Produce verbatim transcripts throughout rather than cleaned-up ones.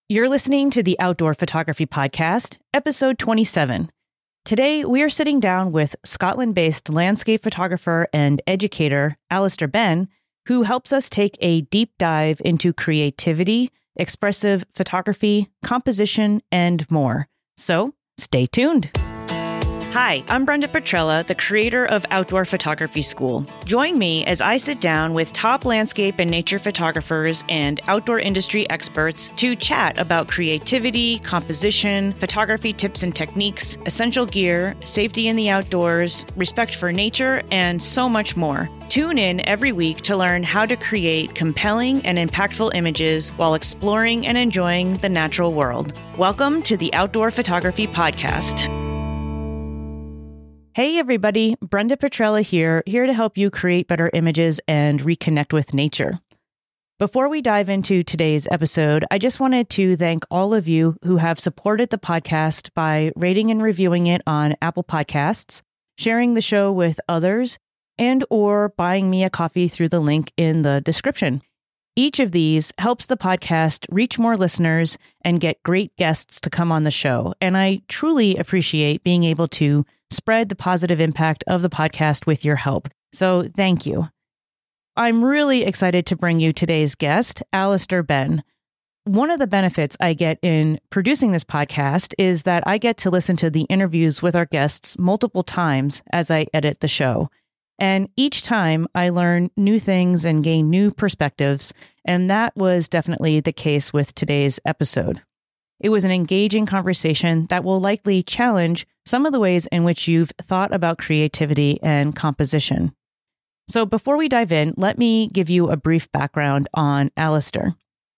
You're listening to the Outdoor Photography Podcast, episode twenty-seven. Today, we are sitting down with Scotland-based landscape photographer and educator Alistair Benn, who helps us take a deep dive into creativity, expressive photography, composition, and more. So, stay tuned. Hi, I'm Brenda Petrella, the creator of Outdoor Photography School. Join me as I sit down with top landscape and nature photographers and outdoor industry experts to chat about creativity, composition, photography tips and techniques, essential gear, safety in the outdoors, respect for nature, and so much more. Tune in every week to learn how to create compelling and impactful images while exploring and enjoying the natural world. Welcome to the Outdoor Photography Podcast. Hey everybody, Brenda Petrella here, here to help you create better images and reconnect with nature. Before we dive into today's episode, I just wanted to thank all of you who have supported the podcast by rating and reviewing it on Apple Podcasts, sharing the show with others, and or buying me a coffee through the link in the description. Each of these helps the podcast reach more listeners and get great guests to come on the show, and I truly appreciate being able to spread the positive impact of the podcast with your help. So thank you. I'm really excited to bring you today's guest, Alistair Benn. One of the benefits I get in producing this podcast is that I get to listen to the interviews with our guests multiple times as I edit the show. And each time I learn new things and gain new perspectives, and that was definitely the case with today's episode. It was an engaging conversation that will likely challenge some of the ways in which you've thought about creativity and composition. So before we dive in, let me give you a brief background on Alistair.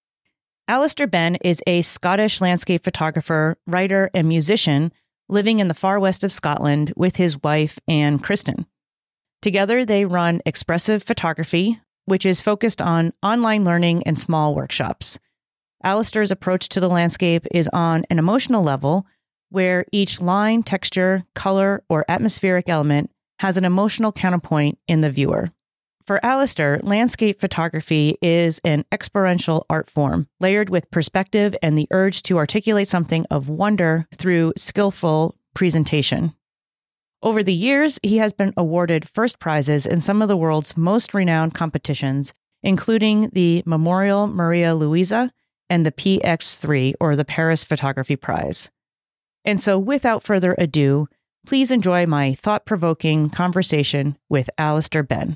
Alistair Benn is a Scottish landscape photographer, writer, and musician living in the far west of Scotland with his wife, Anne Kristen. Together, they run Expressive Photography, which is focused on online learning and small workshops. Alistair's approach to the landscape is on an emotional level, where each line, texture, color, or atmospheric element has an emotional counterpoint in the viewer. For Alistair, landscape photography is an experiential art form, layered with perspective and the urge to articulate something of wonder through skillful presentation. Over the years, he has been awarded first prizes in some of the world's most renowned competitions, including the Memorial Maria Luisa and the P X three, or the Paris Photography Prize. And so without further ado, please enjoy my thought-provoking conversation with Alistair Benn.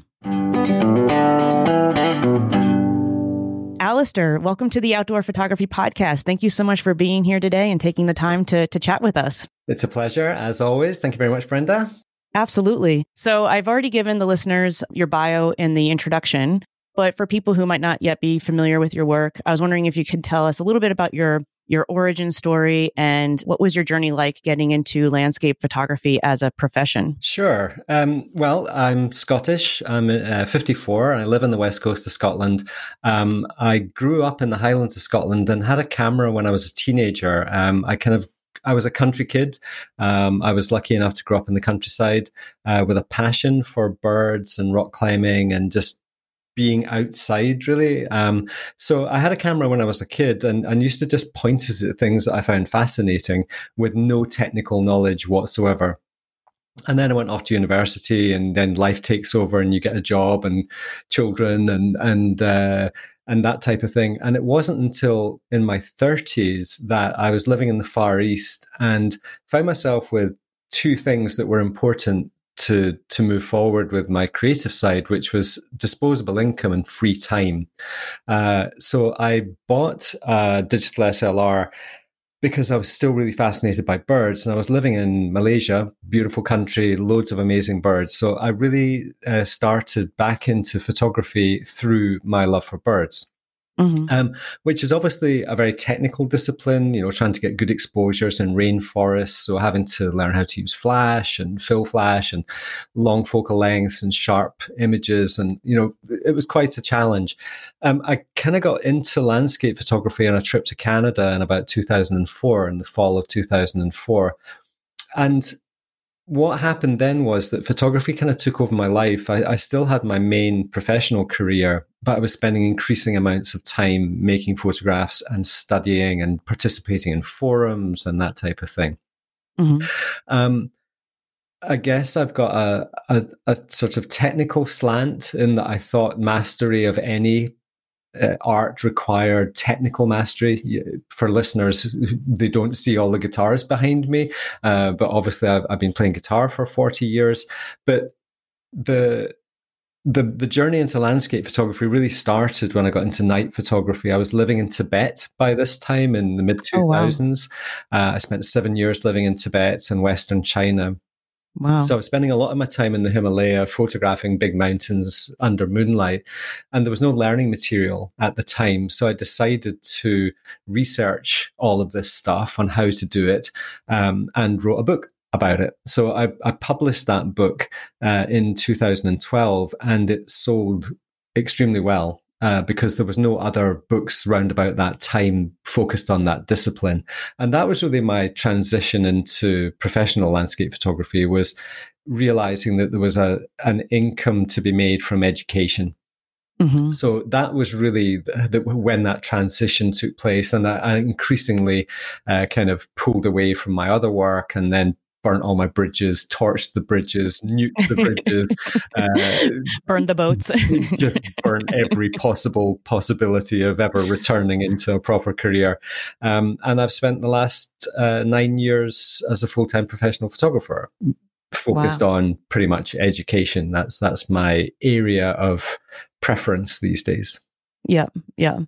Alistair, welcome to the Outdoor Photography Podcast. Thank you so much for being here today and taking the time to, to chat with us. It's a pleasure, as always. Thank you very much, Brenda. Absolutely. So I've already given the listeners your bio in the introduction, but for people who might not yet be familiar with your work, I was wondering if you could tell us a little bit about your your origin story and what was your journey like getting into landscape photography as a profession? Sure. Um, well, I'm Scottish. I'm uh, fifty-four and I live on the west coast of Scotland. Um, I grew up in the Highlands of Scotland and had a camera when I was a teenager. Um, I kind of I was a country kid. Um, I was lucky enough to grow up in the countryside uh, with a passion for birds and rock climbing and just being outside, really. Um, so I had a camera when I was a kid and, and used to just point it at things that I found fascinating with no technical knowledge whatsoever. And then I went off to university, and then life takes over and you get a job and children and and uh, and that type of thing. And it wasn't until in my thirties that I was living in the Far East and found myself with two things that were important to to move forward with my creative side, which was disposable income and free time. Uh, so I bought a digital S L R because I was still really fascinated by birds, and I was living in Malaysia, beautiful country, loads of amazing birds. So I really uh, started back into photography through my love for birds. Mm-hmm. Um, which is obviously a very technical discipline, you know, trying to get good exposures in rainforests. So having to learn how to use flash and fill flash and long focal lengths and sharp images. And, you know, it was quite a challenge. Um, I kind of got into landscape photography on a trip to Canada in about two thousand four, in the fall of two thousand four. And what happened then was that photography kind of took over my life. I, I still had my main professional career, but I was spending increasing amounts of time making photographs and studying and participating in forums and that type of thing. Mm-hmm. Um, I guess I've got a, a, a sort of technical slant in that I thought mastery of any uh, art required technical mastery. For listeners, they don't see all the guitars behind me, uh, but obviously I've, I've been playing guitar for forty years. But the the the journey into landscape photography really started when I got into night photography. I was living in Tibet by this time in the mid two thousands. Oh, wow. uh, I spent seven years living in Tibet and Western China. Wow. So I was spending a lot of my time in the Himalaya photographing big mountains under moonlight, and there was no learning material at the time. So I decided to research all of this stuff on how to do it, um, and wrote a book about it. So I, I published that book uh, in two thousand twelve, and it sold extremely well. Uh, because there was no other books round about that time focused on that discipline. And that was really my transition into professional landscape photography, was realizing that there was a an income to be made from education. Mm-hmm. So that was really the, the, when that transition took place. And I, I increasingly uh, kind of pulled away from my other work and then burnt all my bridges, torched the bridges, nuked the bridges, uh, burned the boats, just burnt every possible possibility of ever returning into a proper career. Um, and I've spent the last uh, nine years as a full-time professional photographer, focused wow. on pretty much education. That's that's my area of preference these days. Yeah, yeah.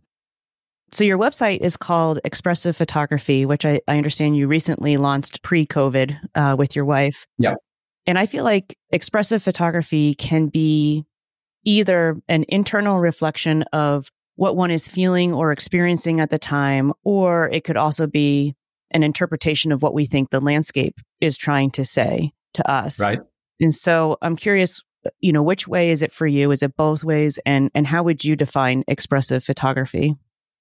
So your website is called Expressive Photography, which I, I understand you recently launched pre-COVID uh, with your wife. Yeah. And I feel like expressive photography can be either an internal reflection of what one is feeling or experiencing at the time, or it could also be an interpretation of what we think the landscape is trying to say to us. Right. And so I'm curious, you know, which way is it for you? Is it both ways? And and how would you define expressive photography?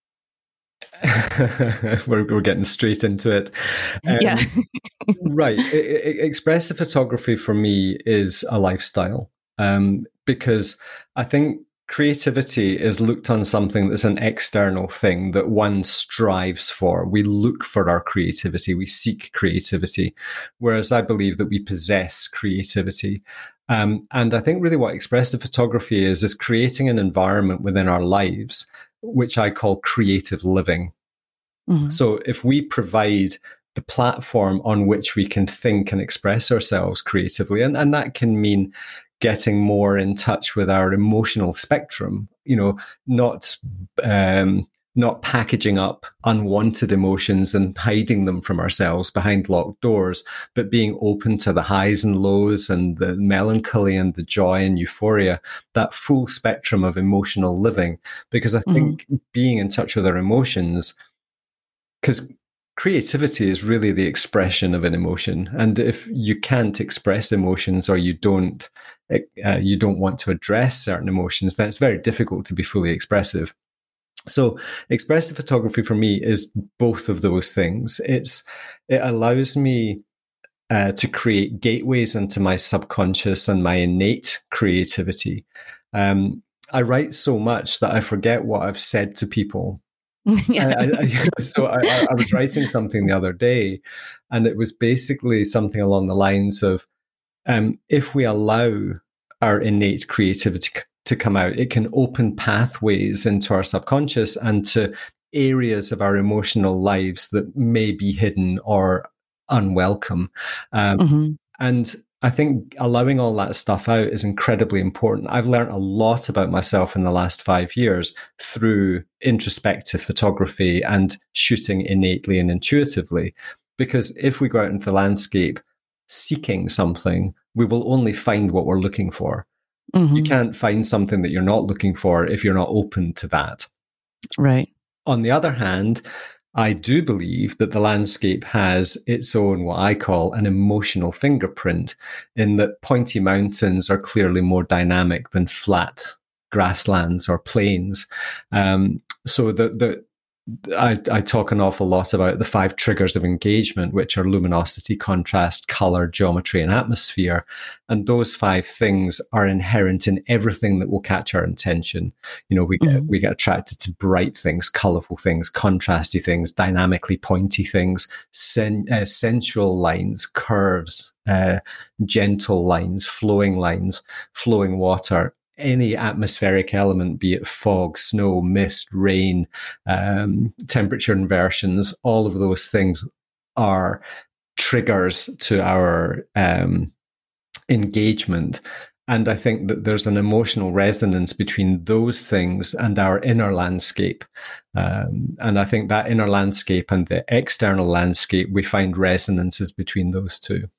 we're, we're getting straight into it. Um, yeah. right. I, I, expressive photography for me is a lifestyle, um, because I think creativity is looked on something that's an external thing that one strives for. We look for our creativity. We seek creativity. Whereas I believe that we possess creativity. Um, and I think really what expressive photography is, is creating an environment within our lives, which I call creative living. Mm-hmm. So if we provide the platform on which we can think and express ourselves creatively, and, and that can mean getting more in touch with our emotional spectrum, you know, not um, not packaging up unwanted emotions and hiding them from ourselves behind locked doors, but being open to the highs and lows and the melancholy and the joy and euphoria, that full spectrum of emotional living. Because I think mm-hmm. being in touch with our emotions, because creativity is really the expression of an emotion. And if you can't express emotions, or you don't, uh, you don't want to address certain emotions, then it's very difficult to be fully expressive. So expressive photography for me is both of those things. It's, it allows me uh, to create gateways into my subconscious and my innate creativity. Um, I write so much that I forget what I've said to people. Yeah. I, I, so I, I was writing something the other day, and it was basically something along the lines of, um, if we allow our innate creativity to come out, it can open pathways into our subconscious and to areas of our emotional lives that may be hidden or unwelcome. Um, mm-hmm. And I think allowing all that stuff out is incredibly important. I've learned a lot about myself in the last five years through introspective photography and shooting innately and intuitively. Because if we go out into the landscape seeking something, we will only find what we're looking for. Mm-hmm. You can't find something that you're not looking for if you're not open to that. Right. On the other hand, I do believe that the landscape has its own, what I call an emotional fingerprint, in that pointy mountains are clearly more dynamic than flat grasslands or plains. Um, so the, the I, I talk an awful lot about the five triggers of engagement, which are luminosity, contrast, color, geometry, and atmosphere. And those five things are inherent in everything that will catch our attention. You know, we get, mm-hmm. we get attracted to bright things, colorful things, contrasty things, dynamically pointy things, sen, uh, sensual lines, curves, uh, gentle lines, flowing lines, flowing water. Any atmospheric element, be it fog, snow, mist, rain, um, temperature inversions, all of those things are triggers to our um, engagement. And I think that there's an emotional resonance between those things and our inner landscape. Um, and I think that inner landscape and the external landscape, we find resonances between those two.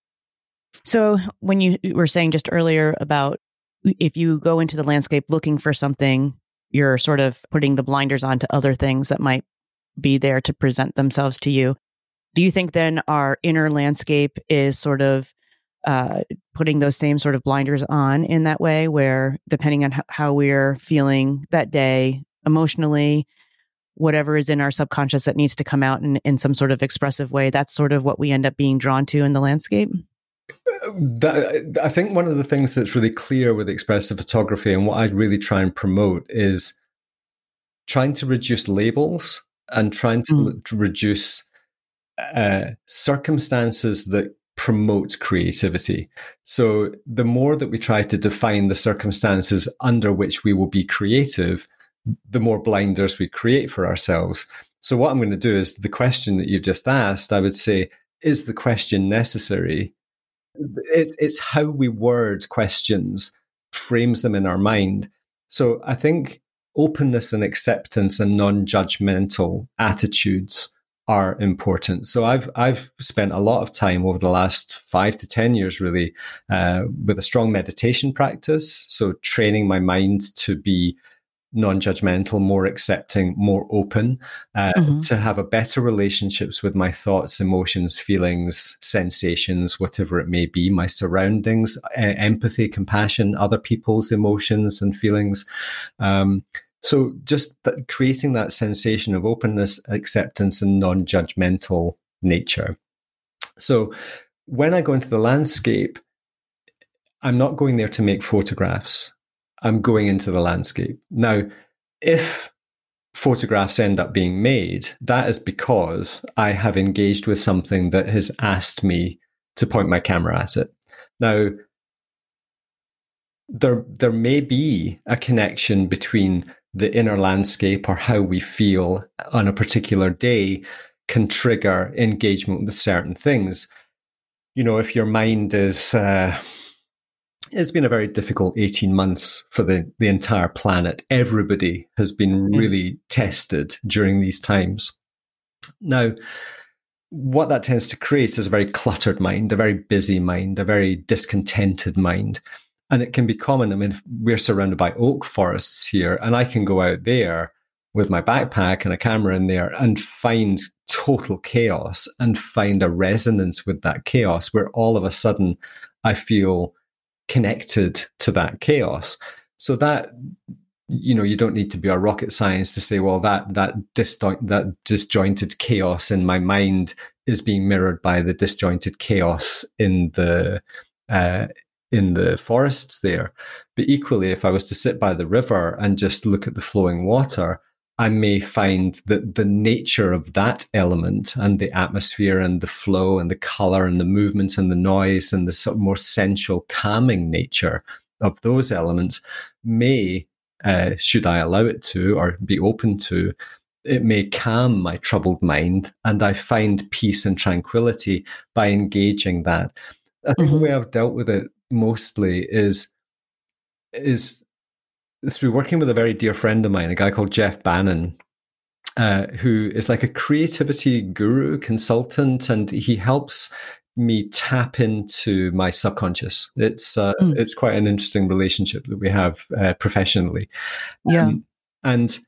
So when you were saying just earlier about if you go into the landscape looking for something, you're sort of putting the blinders on to other things that might be there to present themselves to you. Do you think then our inner landscape is sort of uh, putting those same sort of blinders on in that way, where depending on h- how we're feeling that day emotionally, whatever is in our subconscious that needs to come out in, in some sort of expressive way, that's sort of what we end up being drawn to in the landscape? That, I think one of the things that's really clear with expressive photography, and what I really try and promote, is trying to reduce labels and trying to, mm. to reduce uh, circumstances that promote creativity. So the more that we try to define the circumstances under which we will be creative, the more blinders we create for ourselves. So what I'm going to do is the question that you've just asked, I would say, is the question necessary? It's, it's how we word questions frames them in our mind. So I think openness and acceptance and non-judgmental attitudes are important. So I've I've spent a lot of time over the last five to ten years really uh, with a strong meditation practice. So training my mind to be non-judgmental, more accepting, more open, uh, mm-hmm. to have a better relationships with my thoughts, emotions, feelings, sensations, whatever it may be, my surroundings, uh, empathy, compassion, other people's emotions and feelings. Um, so just that, creating that sensation of openness, acceptance, and non-judgmental nature. So when I go into the landscape, I'm not going there to make photographs. I'm going into the landscape. Now, if photographs end up being made, that is because I have engaged with something that has asked me to point my camera at it. Now, there, there may be a connection between the inner landscape or how we feel on a particular day can trigger engagement with certain things. You know, if your mind is... Uh, It's been a very difficult eighteen months for the, the entire planet. Everybody has been really mm. tested during these times. Now, what that tends to create is a very cluttered mind, a very busy mind, a very discontented mind. And it can be common. I mean, we're surrounded by oak forests here, and I can go out there with my backpack and a camera in there and find total chaos and find a resonance with that chaos where all of a sudden I feel connected to that chaos. So that, you know, you don't need to be a rocket science to say, well, that that disjo- that disjointed chaos in my mind is being mirrored by the disjointed chaos in the uh, in the forests there. But equally, if I was to sit by the river and just look at the flowing water, I may find that the nature of that element and the atmosphere and the flow and the color and the movement and the noise and the sort of more sensual, calming nature of those elements may, uh, should I allow it to or be open to, it may calm my troubled mind, and I find peace and tranquility by engaging that. I think mm-hmm. the way I've dealt with it mostly is is through working with a very dear friend of mine, a guy called Jeff Bannon, uh, who is like a creativity guru, consultant, and he helps me tap into my subconscious. It's uh, mm. it's quite an interesting relationship that we have uh, professionally. Yeah. Um, and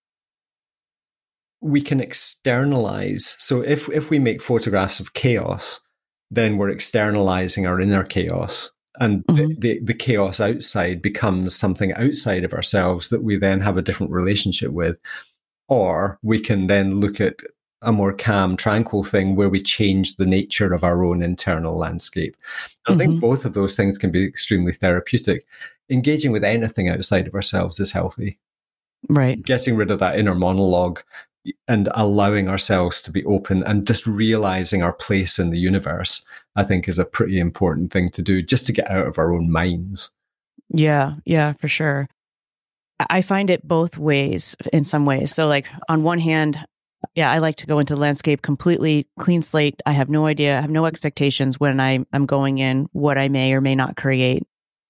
we can externalize. So if if we make photographs of chaos, then we're externalizing our inner chaos. And mm-hmm. the, the, the chaos outside becomes something outside of ourselves that we then have a different relationship with. or we can then look at a more calm, tranquil thing where we change the nature of our own internal landscape. I mm-hmm. think both of those things can be extremely therapeutic. Engaging with anything outside of ourselves is healthy. Right. Getting rid of that inner monologue and allowing ourselves to be open and just realizing our place in the universe, I think, is a pretty important thing to do, just to get out of our own minds. Yeah, yeah, for sure. I find it both ways in some ways. So like on one hand, yeah, I like to go into the landscape completely clean slate. I have no idea, I have no expectations when I, I'm going in, what I may or may not create.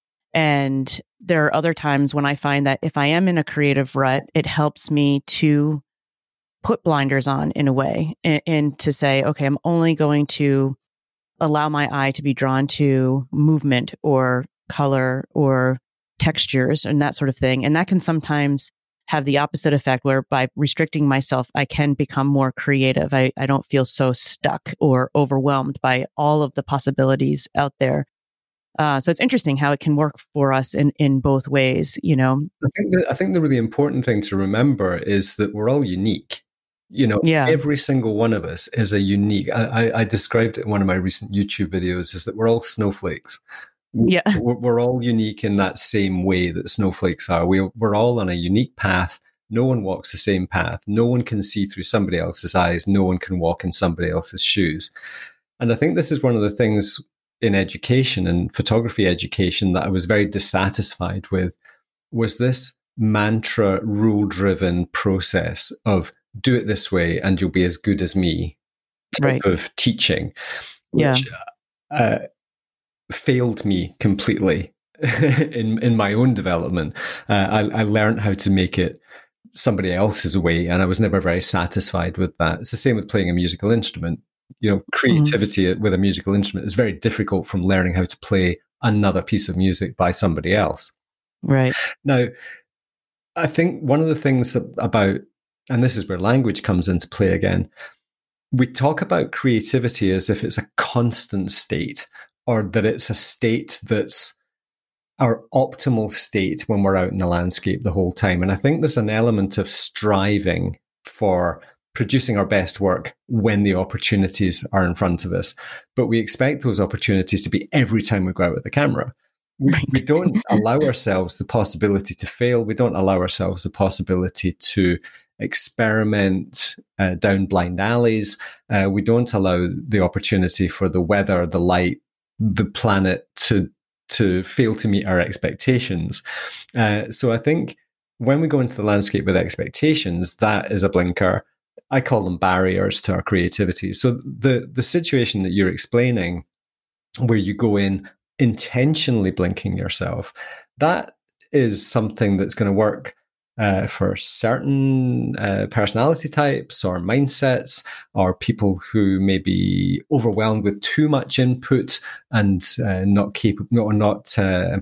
And there are other times when I find that if I am in a creative rut, it helps me to put blinders on in a way and, and to say, okay, I'm only going to allow my eye to be drawn to movement or color or textures and that sort of thing. And that can sometimes have the opposite effect where by restricting myself, I can become more creative. I, I don't feel so stuck or overwhelmed by all of the possibilities out there. Uh, so it's interesting how it can work for us in, in both ways, you know. I think, that, I think the really important thing to remember is that we're all unique. You know, yeah. Every single one of us is a unique, I, I, I described it in one of my recent YouTube videos, is that we're all snowflakes. Yeah. We're, we're all unique in that same way that snowflakes are. We, we're all on a unique path. No one walks the same path. No one can see through somebody else's eyes. No one can walk in somebody else's shoes. And I think this is one of the things in education and photography education that I was very dissatisfied with, was this mantra rule-driven process of do it this way and you'll be as good as me type right. of teaching, which yeah. uh, failed me completely in in my own development. Uh, I, I learned how to make it somebody else's way, and I was never very satisfied with that. It's the same with playing a musical instrument. You know, creativity mm-hmm. with a musical instrument is very difficult from learning how to play another piece of music by somebody else. Right. Now, I think one of the things about, and this is where language comes into play again, we talk about creativity as if it's a constant state, or that it's a state that's our optimal state when we're out in the landscape the whole time. And I think there's an element of striving for producing our best work when the opportunities are in front of us. But we expect those opportunities to be every time we go out with the camera. We, right. we don't allow ourselves the possibility to fail. We don't allow ourselves the possibility to experiment uh, down blind alleys. Uh, we don't allow the opportunity for the weather, the light, the planet to to fail to meet our expectations. Uh, so I think when we go into the landscape with expectations, that is a blinker. I call them barriers to our creativity. So the the situation that you're explaining, where you go in intentionally blinking yourself, that is something that's going to work uh, for certain uh, personality types or mindsets, or people who may be overwhelmed with too much input and uh, not capable, or not uh,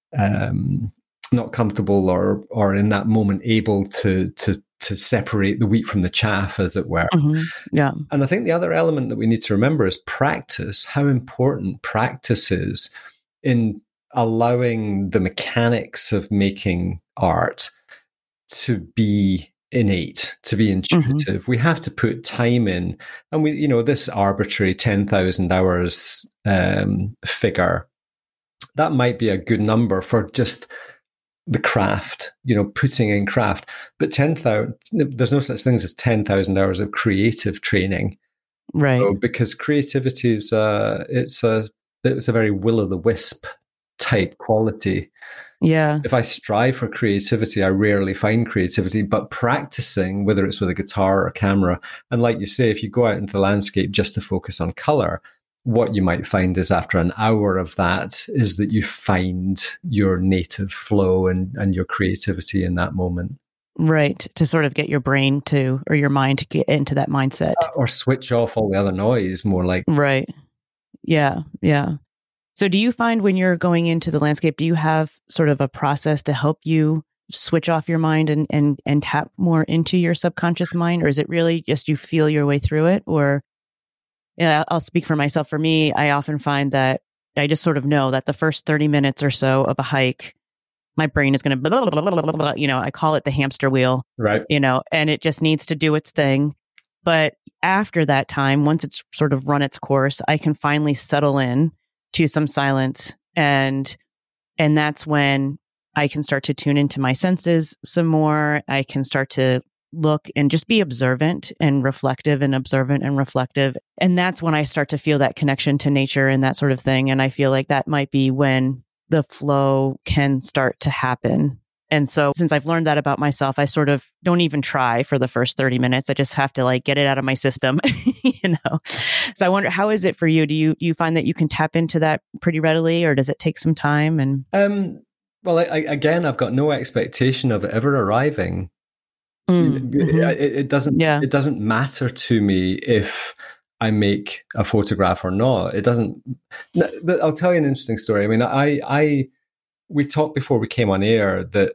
um, not comfortable, or or in that moment able to to to separate the wheat from the chaff, as it were. Mm-hmm. Yeah. And I think the other element that we need to remember is practice, how important practice is in allowing the mechanics of making art to be innate, to be intuitive. Mm-hmm. We have to put time in. And we, you know, this arbitrary ten thousand hours um, figure, that might be a good number for just the craft, you know, putting in craft. But ten thousand, there's no such things as ten thousand hours of creative training. Right. So, because creativity is, uh, it's a, it's a very will-o'-the-wisp type quality. Yeah. If I strive for creativity, I rarely find creativity, but practicing, whether it's with a guitar or a camera, and like you say, if you go out into the landscape just to focus on color, what you might find is after an hour of that is that you find your native flow and, and your creativity in that moment. Right. To sort of get your brain to, or your mind to get into that mindset. Uh, or switch off all the other noise, more like. Right. Yeah. Yeah. So do you find when you're going into the landscape, do you have sort of a process to help you switch off your mind and, and, and tap more into your subconscious mind? Or is it really just you feel your way through it? Or, yeah, I'll speak for myself. For me, I often find that I just sort of know that the first thirty minutes or so of a hike, my brain is going to, you know, I call it the hamster wheel, right? You know, and it just needs to do its thing. But after that time, once it's sort of run its course, I can finally settle in to some silence. And, and that's when I can start to tune into my senses some more. I can start to look and just be observant and reflective and observant and reflective. And that's when I start to feel that connection to nature and that sort of thing. And I feel like that might be when the flow can start to happen. And so since I've learned that about myself, I sort of don't even try for the first thirty minutes. I just have to like get it out of my system, you know? So I wonder, how is it for you? Do you, you find that you can tap into that pretty readily, or does it take some time? And um, well, I, I, again, I've got no expectation of it ever arriving. Mm, mm-hmm. it, it doesn't, yeah. it doesn't matter to me if I make a photograph or not. It doesn't, I'll tell you an interesting story. I mean, I, I, we talked before we came on air that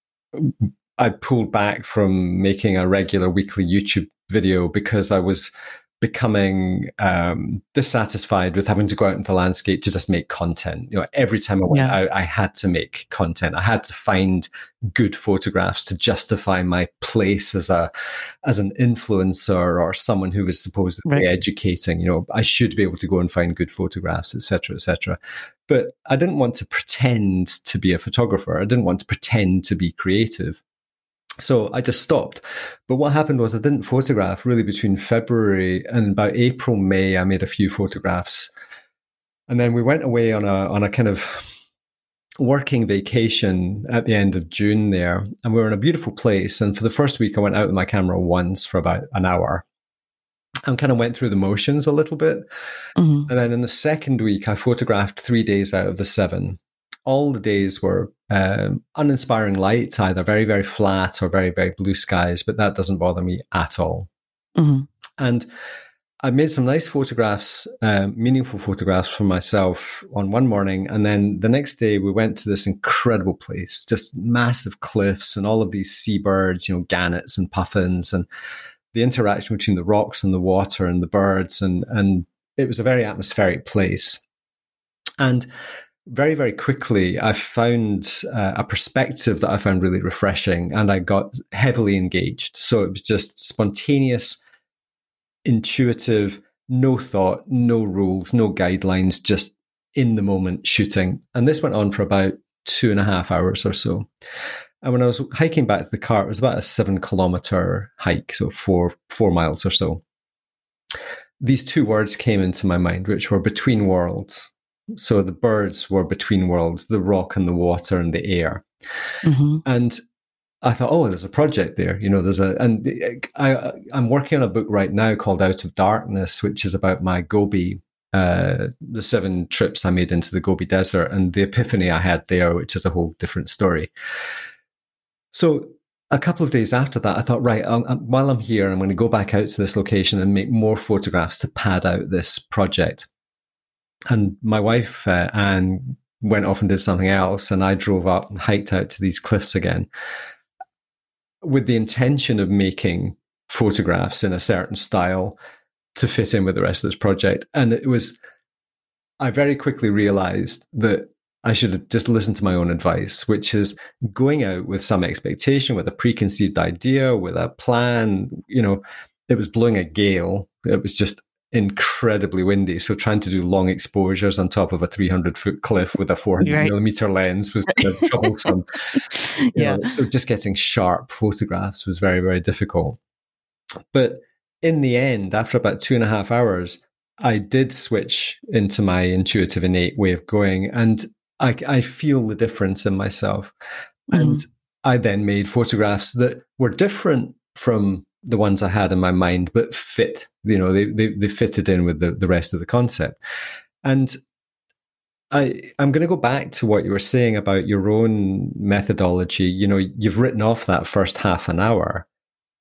I pulled back from making a regular weekly YouTube video because I was becoming um, dissatisfied with having to go out into the landscape to just make content. You know, every time I went yeah. out, I had to make content. I had to find good photographs to justify my place as a as an influencer or someone who was supposedly right. educating. You know, I should be able to go and find good photographs, et cetera, et cetera. But I didn't want to pretend to be a photographer. I didn't want to pretend to be creative. So I just stopped. But what happened was I didn't photograph really between February and about April, May. I made a few photographs. And then we went away on a on a kind of working vacation at the end of June there. And we were in a beautiful place. And for the first week, I went out with my camera once for about an hour and kind of went through the motions a little bit. Mm-hmm. And then in the second week, I photographed three days out of the seven. All the days were um, uninspiring lights, either very, very flat or very, very blue skies, but that doesn't bother me at all. Mm-hmm. And I made some nice photographs, uh, meaningful photographs for myself on one morning. And then the next day we went to this incredible place, just massive cliffs and all of these seabirds, you know, gannets and puffins, and the interaction between the rocks and the water and the birds. And, and it was a very atmospheric place. And very, very quickly, I found uh, a perspective that I found really refreshing, and I got heavily engaged. So it was just spontaneous, intuitive, no thought, no rules, no guidelines, just in the moment shooting. And this went on for about two and a half hours or so. And when I was hiking back to the car, it was about a seven kilometer hike, so four, four miles or so. These two words came into my mind, which were between worlds. So the birds were between worlds, the rock and the water and the air. Mm-hmm. And I thought, oh, there's a project there. You know, there's a, and I, I'm working on a book right now called Out of Darkness, which is about my Gobi, uh, the seven trips I made into the Gobi Desert and the epiphany I had there, which is a whole different story. So a couple of days after that, I thought, right, I'm, I'm, while I'm here, I'm going to go back out to this location and make more photographs to pad out this project. And my wife, uh, Anne, went off and did something else. And I drove up and hiked out to these cliffs again with the intention of making photographs in a certain style to fit in with the rest of this project. And it was, I very quickly realized that I should have just listened to my own advice, which is going out with some expectation, with a preconceived idea, with a plan. You know, it was blowing a gale. It was just incredibly windy, so trying to do long exposures on top of a three hundred foot cliff with a four hundred right. millimeter lens was kind of troublesome. You yeah. know, so just getting sharp photographs was very, very difficult. But in the end, after about two and a half hours, I did switch into my intuitive, innate way of going, and I, I feel the difference in myself. Mm-hmm. And I then made photographs that were different from the ones I had in my mind, but fit, you know, they, they, they fitted in with the, the rest of the concept. And I, I'm going to go back to what you were saying about your own methodology. You know, you've written off that first half an hour.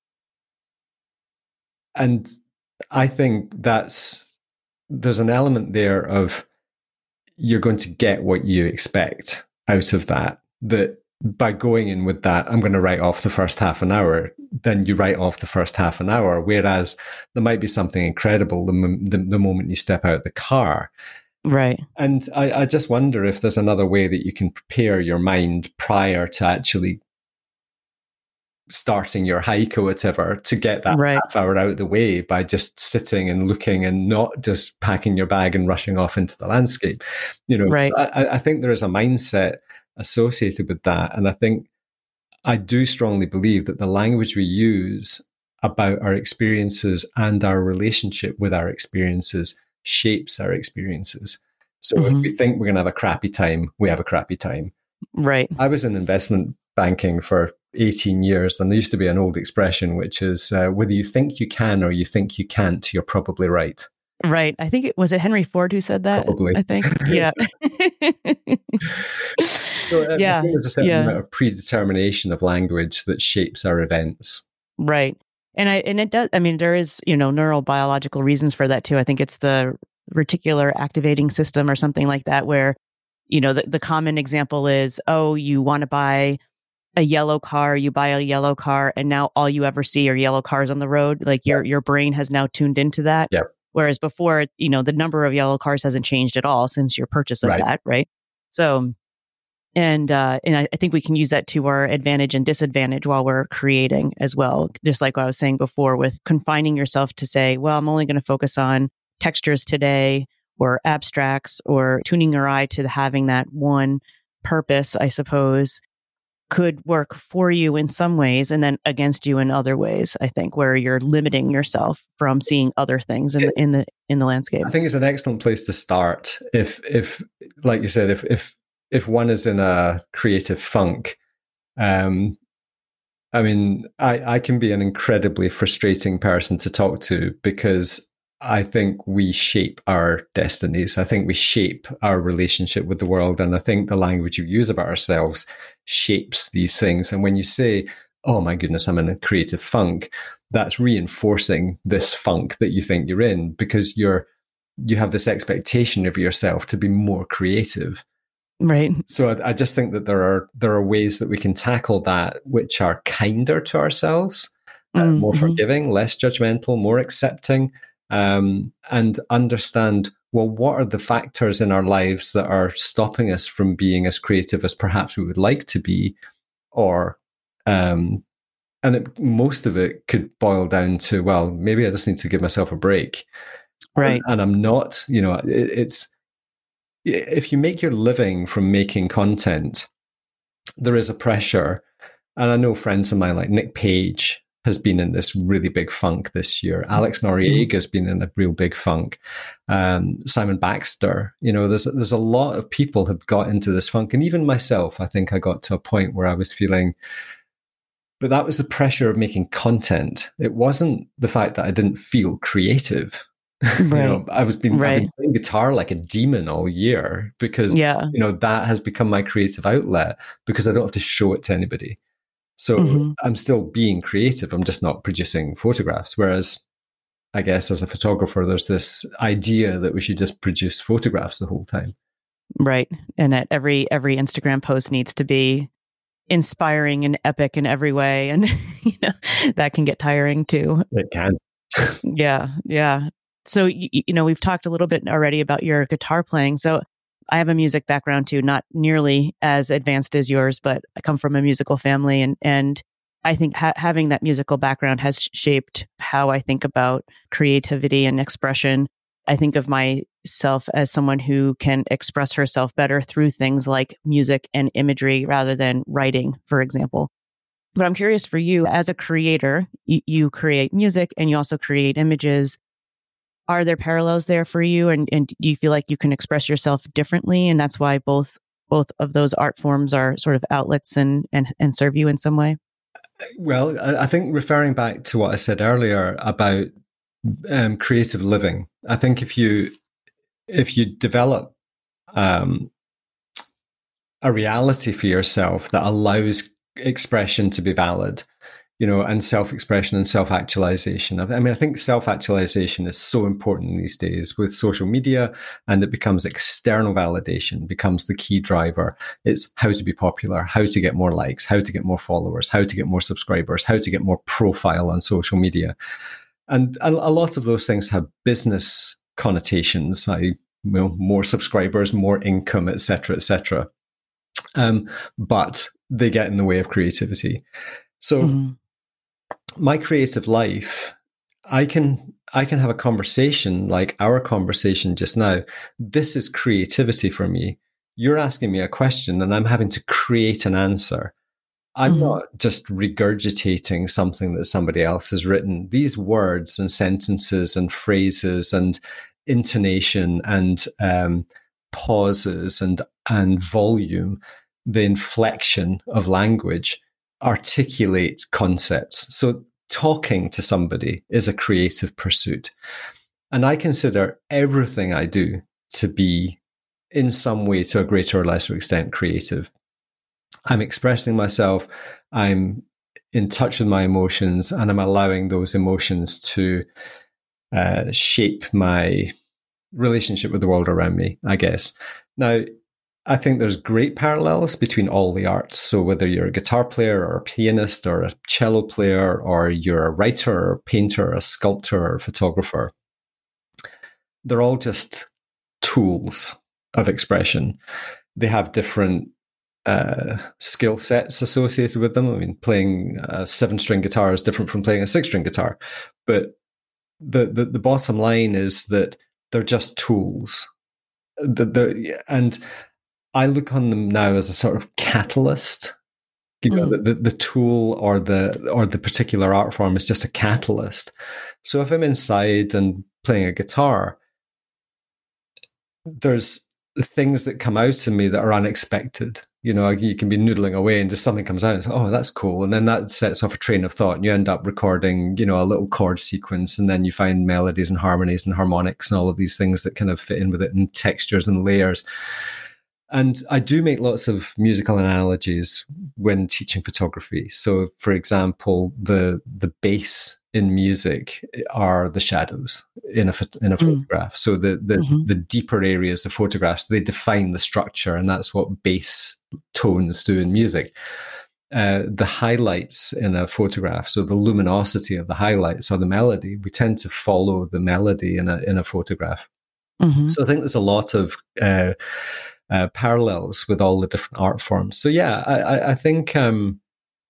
And I think that's, there's an element there of you're going to get what you expect out of that, that by going in with that, I'm going to write off the first half an hour, then you write off the first half an hour. Whereas there might be something incredible the, the, the moment you step out of the car. Right. And I, I just wonder if there's another way that you can prepare your mind prior to actually starting your hike or whatever, to get that Right. half hour out of the way by just sitting and looking and not just packing your bag and rushing off into the landscape. You know, Right. I, I think there is a mindset associated with that. And I think I do strongly believe that the language we use about our experiences and our relationship with our experiences shapes our experiences. So mm-hmm. if we think we're going to have a crappy time, we have a crappy time. Right. I was in investment banking for eighteen years, and there used to be an old expression, which is uh, whether you think you can or you think you can't, you're probably right. Right. I think it was it Henry Ford who said that. Probably. I think. Yeah. So, uh, yeah. I think there's a certain yeah. amount of predetermination of language that shapes our events. Right. And I and it does. I mean, there is, you know, neurobiological reasons for that too. I think it's the reticular activating system or something like that, where, you know, the, the common example is, oh, you want to buy a yellow car, you buy a yellow car, and now all you ever see are yellow cars on the road. Like your your brain has now tuned into that. Yeah. Whereas before, you know, the number of yellow cars hasn't changed at all since your purchase of right. that, right? So, and uh, and I, I think we can use that to our advantage and disadvantage while we're creating as well. Just like what I was saying before, with confining yourself to say, well, I'm only going to focus on textures today, or abstracts, or tuning your eye to having that one purpose, I suppose, could work for you in some ways and then against you in other ways, I think, where you're limiting yourself from seeing other things in the in the in the landscape. I think it's an excellent place to start. If if like you said, if if if one is in a creative funk, um I mean, I, I can be an incredibly frustrating person to talk to, because I think we shape our destinies. I think we shape our relationship with the world. And I think the language you use about ourselves shapes these things. And when you say, oh my goodness, I'm in a creative funk, that's reinforcing this funk that you think you're in, because you're, you have this expectation of yourself to be more creative. Right. So I, I just think that there are, there are ways that we can tackle that, which are kinder to ourselves, uh, mm-hmm. more forgiving, less judgmental, more accepting. Um, and understand, well, what are the factors in our lives that are stopping us from being as creative as perhaps we would like to be? Or, um, and it, most of it could boil down to, well, maybe I just need to give myself a break. Right. And, and I'm not, you know, it, it's, if you make your living from making content, there is a pressure. And I know friends of mine like Nick Page has been in this really big funk this year. Alex Noriega has been in a real big funk. Um, Simon Baxter, you know, there's there's a lot of people have got into this funk. And even myself, I think I got to a point where I was feeling, but that was the pressure of making content. It wasn't the fact that I didn't feel creative. Right. You know, I was been, right. I've been playing guitar like a demon all year because, yeah. you know, that has become my creative outlet, because I don't have to show it to anybody. So mm-hmm. I'm still being creative. I'm just not producing photographs. Whereas I guess as a photographer, there's this idea that we should just produce photographs the whole time. Right. And that every, every Instagram post needs to be inspiring and epic in every way. And, you know, that can get tiring too. It can. yeah. Yeah. So, you, you know, we've talked a little bit already about your guitar playing. So I have a music background too, not nearly as advanced as yours, but I come from a musical family. And, and I think ha- having that musical background has shaped how I think about creativity and expression. I think of myself as someone who can express herself better through things like music and imagery rather than writing, for example. But I'm curious for you as a creator, you, you create music and you also create images. Are there parallels there for you? And, and do you feel like you can express yourself differently? And that's why both both of those art forms are sort of outlets and and, and serve you in some way? Well, I think referring back to what I said earlier about um, creative living, I think if you if you develop um, a reality for yourself that allows expression to be valid, you know, and self-expression and self-actualization. I mean, I think self-actualization is so important these days with social media, and it becomes external validation, becomes the key driver. It's how to be popular, how to get more likes, how to get more followers, how to get more subscribers, how to get more profile on social media. And a, a lot of those things have business connotations. I you know, more subscribers, more income, et cetera, et cetera. Um, but they get in the way of creativity. So mm-hmm. my creative life, I can I can have a conversation like our conversation just now. This is creativity for me. You're asking me a question and I'm having to create an answer. I'm mm-hmm. not just regurgitating something that somebody else has written. These words and sentences and phrases and intonation and um, pauses and and volume, the inflection of language articulate concepts. So talking to somebody is a creative pursuit. And I consider everything I do to be in some way, to a greater or lesser extent, creative. I'm expressing myself, I'm in touch with my emotions, and I'm allowing those emotions to uh, shape my relationship with the world around me, I guess. Now, I think there's great parallels between all the arts. So whether you're a guitar player or a pianist or a cello player, or you're a writer or a painter or a sculptor or a photographer, they're all just tools of expression. They have different Uh, skill sets associated with them. I mean, playing a seven-string guitar is different from playing a six-string guitar. But the, the, the bottom line is that they're just tools. The, and I look on them now as a sort of catalyst. You know, mm. the, the tool or the or the particular art form is just a catalyst. So if I'm inside and playing a guitar, there's things that come out of me that are unexpected. You know, you can be noodling away and just something comes out and it's like, oh, that's cool. And then that sets off a train of thought and you end up recording, you know, a little chord sequence, and then you find melodies and harmonies and harmonics and all of these things that kind of fit in with it, and textures and layers. And I do make lots of musical analogies when teaching photography. So, for example, the the bass in music are the shadows in a in a mm. photograph. So the the, mm-hmm. the deeper areas of photographs, they define the structure, and that's what bass tones do in music. Uh, the highlights in a photograph, so the luminosity of the highlights or the melody, we tend to follow the melody in a in a photograph. Mm-hmm. So I think there's a lot of uh, uh, parallels with all the different art forms. So yeah, I, I think um,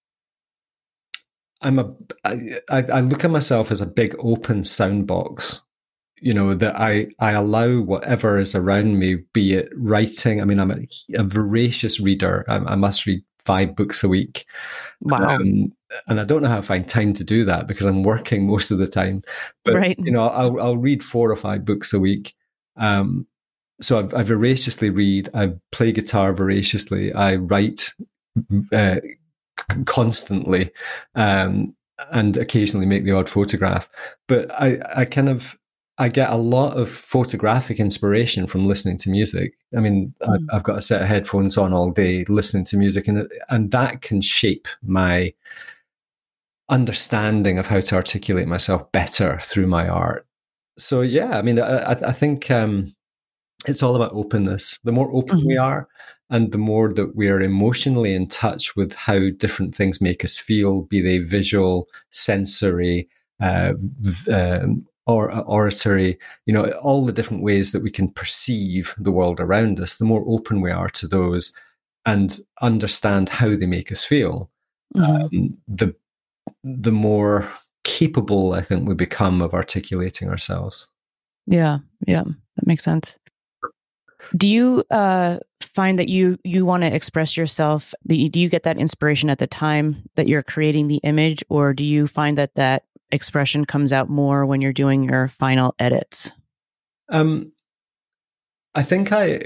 I'm a I, I look at myself as a big open sound box. You know, that I, I allow whatever is around me, be it writing. I mean, I'm a, a voracious reader. I, I must read five books a week. Wow. Um, and I don't know how I find time to do that because I'm working most of the time. But, right. you know, I'll, I'll read four or five books a week. Um, so I, I voraciously read. I play guitar voraciously. I write uh, c- constantly um, and occasionally make the odd photograph. But I, I kind of... I get a lot of photographic inspiration from listening to music. I mean, mm. I've, I've got a set of headphones on all day listening to music, and and that can shape my understanding of how to articulate myself better through my art. So yeah, I mean, I, I think um, it's all about openness. The more open mm-hmm. we are, and the more that we are emotionally in touch with how different things make us feel, be they visual, sensory, uh, um, or auditory, you know, all the different ways that we can perceive the world around us, the more open we are to those and understand how they make us feel, mm-hmm. um, the the more capable I think we become of articulating ourselves. Yeah, yeah, that makes sense. Do you uh, find that you you want to express yourself? Do you get that inspiration at the time that you're creating the image, or do you find that that expression comes out more when you're doing your final edits? Um, I think I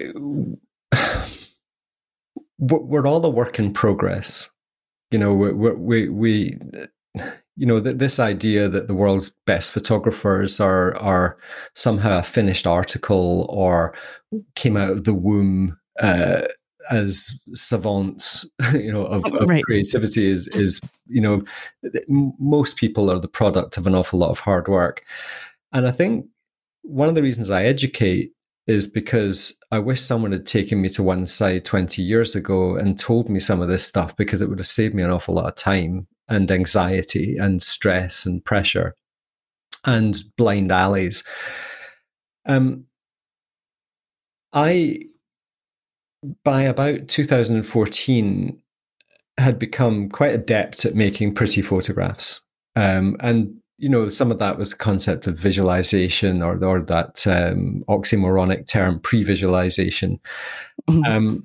we're all a work in progress. You know, we we we you know this idea that the world's best photographers are are somehow a finished article or came out of the womb uh, as savants, you know, of, of right. creativity is, is, you know, most people are the product of an awful lot of hard work. And I think one of the reasons I educate is because I wish someone had taken me to one side twenty years ago and told me some of this stuff, because it would have saved me an awful lot of time and anxiety and stress and pressure. and blind alleys. Um, I, by about two thousand fourteen, had become quite adept at making pretty photographs. Um, and, you know, some of that was the concept of visualization, or, or that um, oxymoronic term, pre-visualization. Mm-hmm. Um,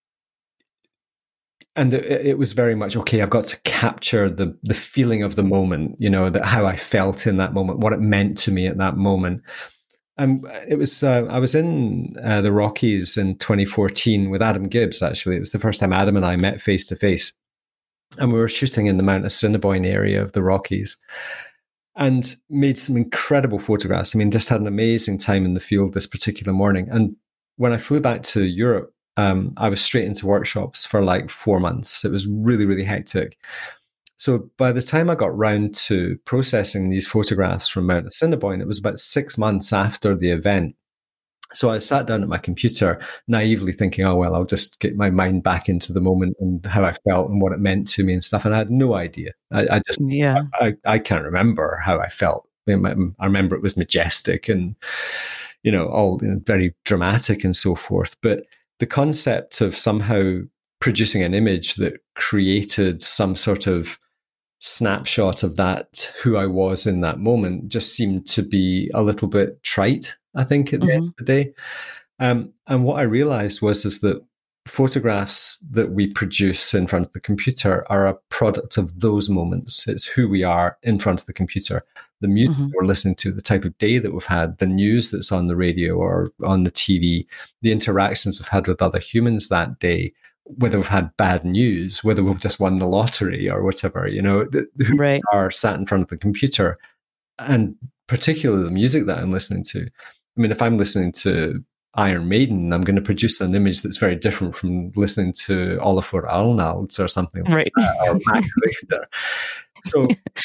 and it, it was very much, okay, I've got to capture the the feeling of the moment, you know, that how I felt in that moment, what it meant to me at that moment. And it was, uh, I was in uh, the Rockies in twenty fourteen with Adam Gibbs, actually. It was the first time Adam and I met face to face. And we were shooting in the Mount Assiniboine area of the Rockies and made some incredible photographs. I mean, just had an amazing time in the field this particular morning. And when I flew back to Europe, um, I was straight into workshops for like four months. It was really, really hectic. So by the time I got round to processing these photographs from Mount Assiniboine, it was about six months after the event. So I sat down at my computer, naively thinking, oh, well, I'll just get my mind back into the moment and how I felt and what it meant to me and stuff. And I had no idea. I, I just, yeah. I, I can't remember how I felt. I, mean, I remember it was majestic and, you know, all you know, very dramatic and so forth. But the concept of somehow producing an image that created some sort of snapshot of that, who I was in that moment, just seemed to be a little bit trite, I think, at the mm-hmm. end of the day. Um, and what I realized was is that photographs that we produce in front of the computer are a product of those moments. It's who we are in front of the computer, the music mm-hmm. we're listening to, the type of day that we've had, the news that's on the radio or on the T V, the interactions we've had with other humans that day, whether we've had bad news, whether we've just won the lottery or whatever, you know, who right. are sat in front of the computer, and particularly the music that I'm listening to. I mean, if I'm listening to Iron Maiden, I'm going to produce an image that's very different from listening to Olafur Arnalds or something like right. that, or Max Richter. So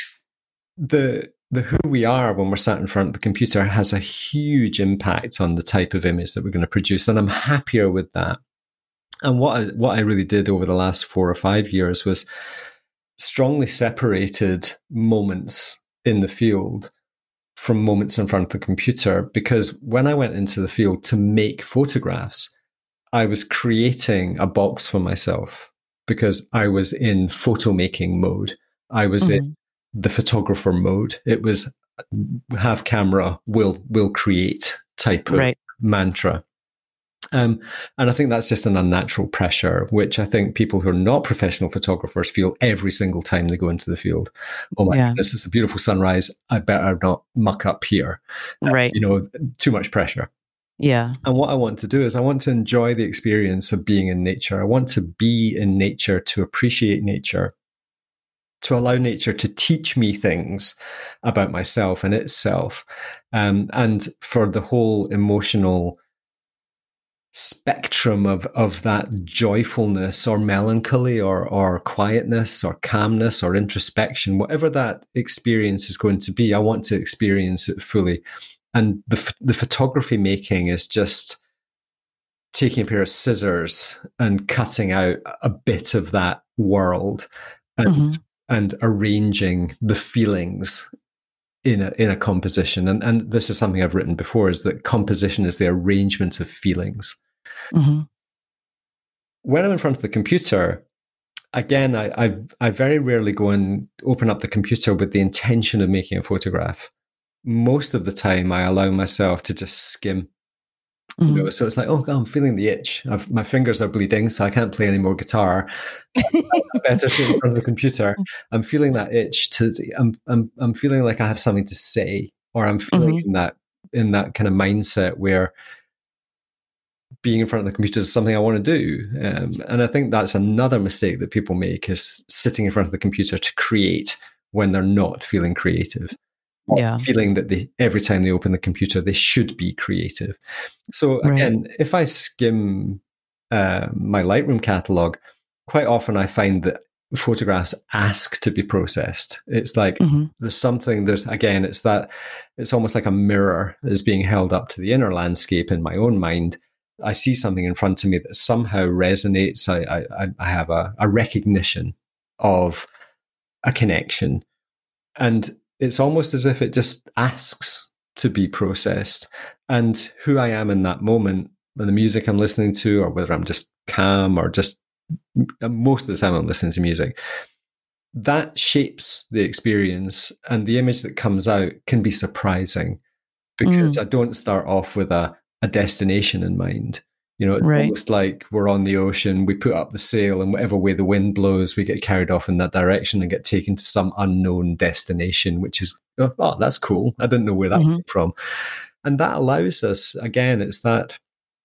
the the who we are when we're sat in front of the computer has a huge impact on the type of image that we're going to produce, and I'm happier with that. And what I, what I really did over the last four or five years was strongly separated moments in the field from moments in front of the computer, because when I went into the field to make photographs, I was creating a box for myself because I was in photo making mode. I was mm-hmm. in the photographer mode. It was have camera, will will create type of right. mantra. Um, and I think that's just an unnatural pressure, which I think people who are not professional photographers feel every single time they go into the field. Oh my yeah. goodness, it's a beautiful sunrise. I better not muck up here. Right. Uh, you know, too much pressure. Yeah. And what I want to do is I want to enjoy the experience of being in nature. I want to be in nature, to appreciate nature, to allow nature to teach me things about myself and itself. Um, and for the whole emotional spectrum of of that joyfulness or melancholy or or quietness or calmness or introspection, whatever that experience is going to be, I want to experience it fully. And the the photography making is just taking a pair of scissors and cutting out a bit of that world and mm-hmm. and arranging the feelings in a in a composition. And and this is something I've written before, is that composition is the arrangement of feelings. Mm-hmm. When I'm in front of the computer, again, I, I I very rarely go and open up the computer with the intention of making a photograph. Most of the time, I allow myself to just skim. Mm-hmm. You know, so it's like, oh, God, I'm feeling the itch. I've, my fingers are bleeding, so I can't play any more guitar. I better sit in front of the computer. I'm feeling that itch. To I'm I'm I'm feeling like I have something to say, or I'm feeling mm-hmm. in that in that kind of mindset where being in front of the computer is something I want to do. Um, and I think that's another mistake that people make, is sitting in front of the computer to create when they're not feeling creative. Yeah. Feeling that they, every time they open the computer, they should be creative. So again, right. if I skim uh, my Lightroom catalog, quite often I find that photographs ask to be processed. It's like mm-hmm. there's something, there's again, it's that, it's almost like a mirror is being held up to the inner landscape in my own mind. I see something in front of me that somehow resonates. I, I, I have a, a recognition of a connection. And it's almost as if it just asks to be processed. And who I am in that moment the music I'm listening to, or whether I'm just calm or just most of the time I'm listening to music, that shapes the experience, and the image that comes out can be surprising because mm. I don't start off with a, a destination in mind. You know, it's right. almost like we're on the ocean, we put up the sail, and whatever way the wind blows, we get carried off in that direction and get taken to some unknown destination, which is, oh, oh that's cool. I didn't know where that mm-hmm. came from. And that allows us, again, it's that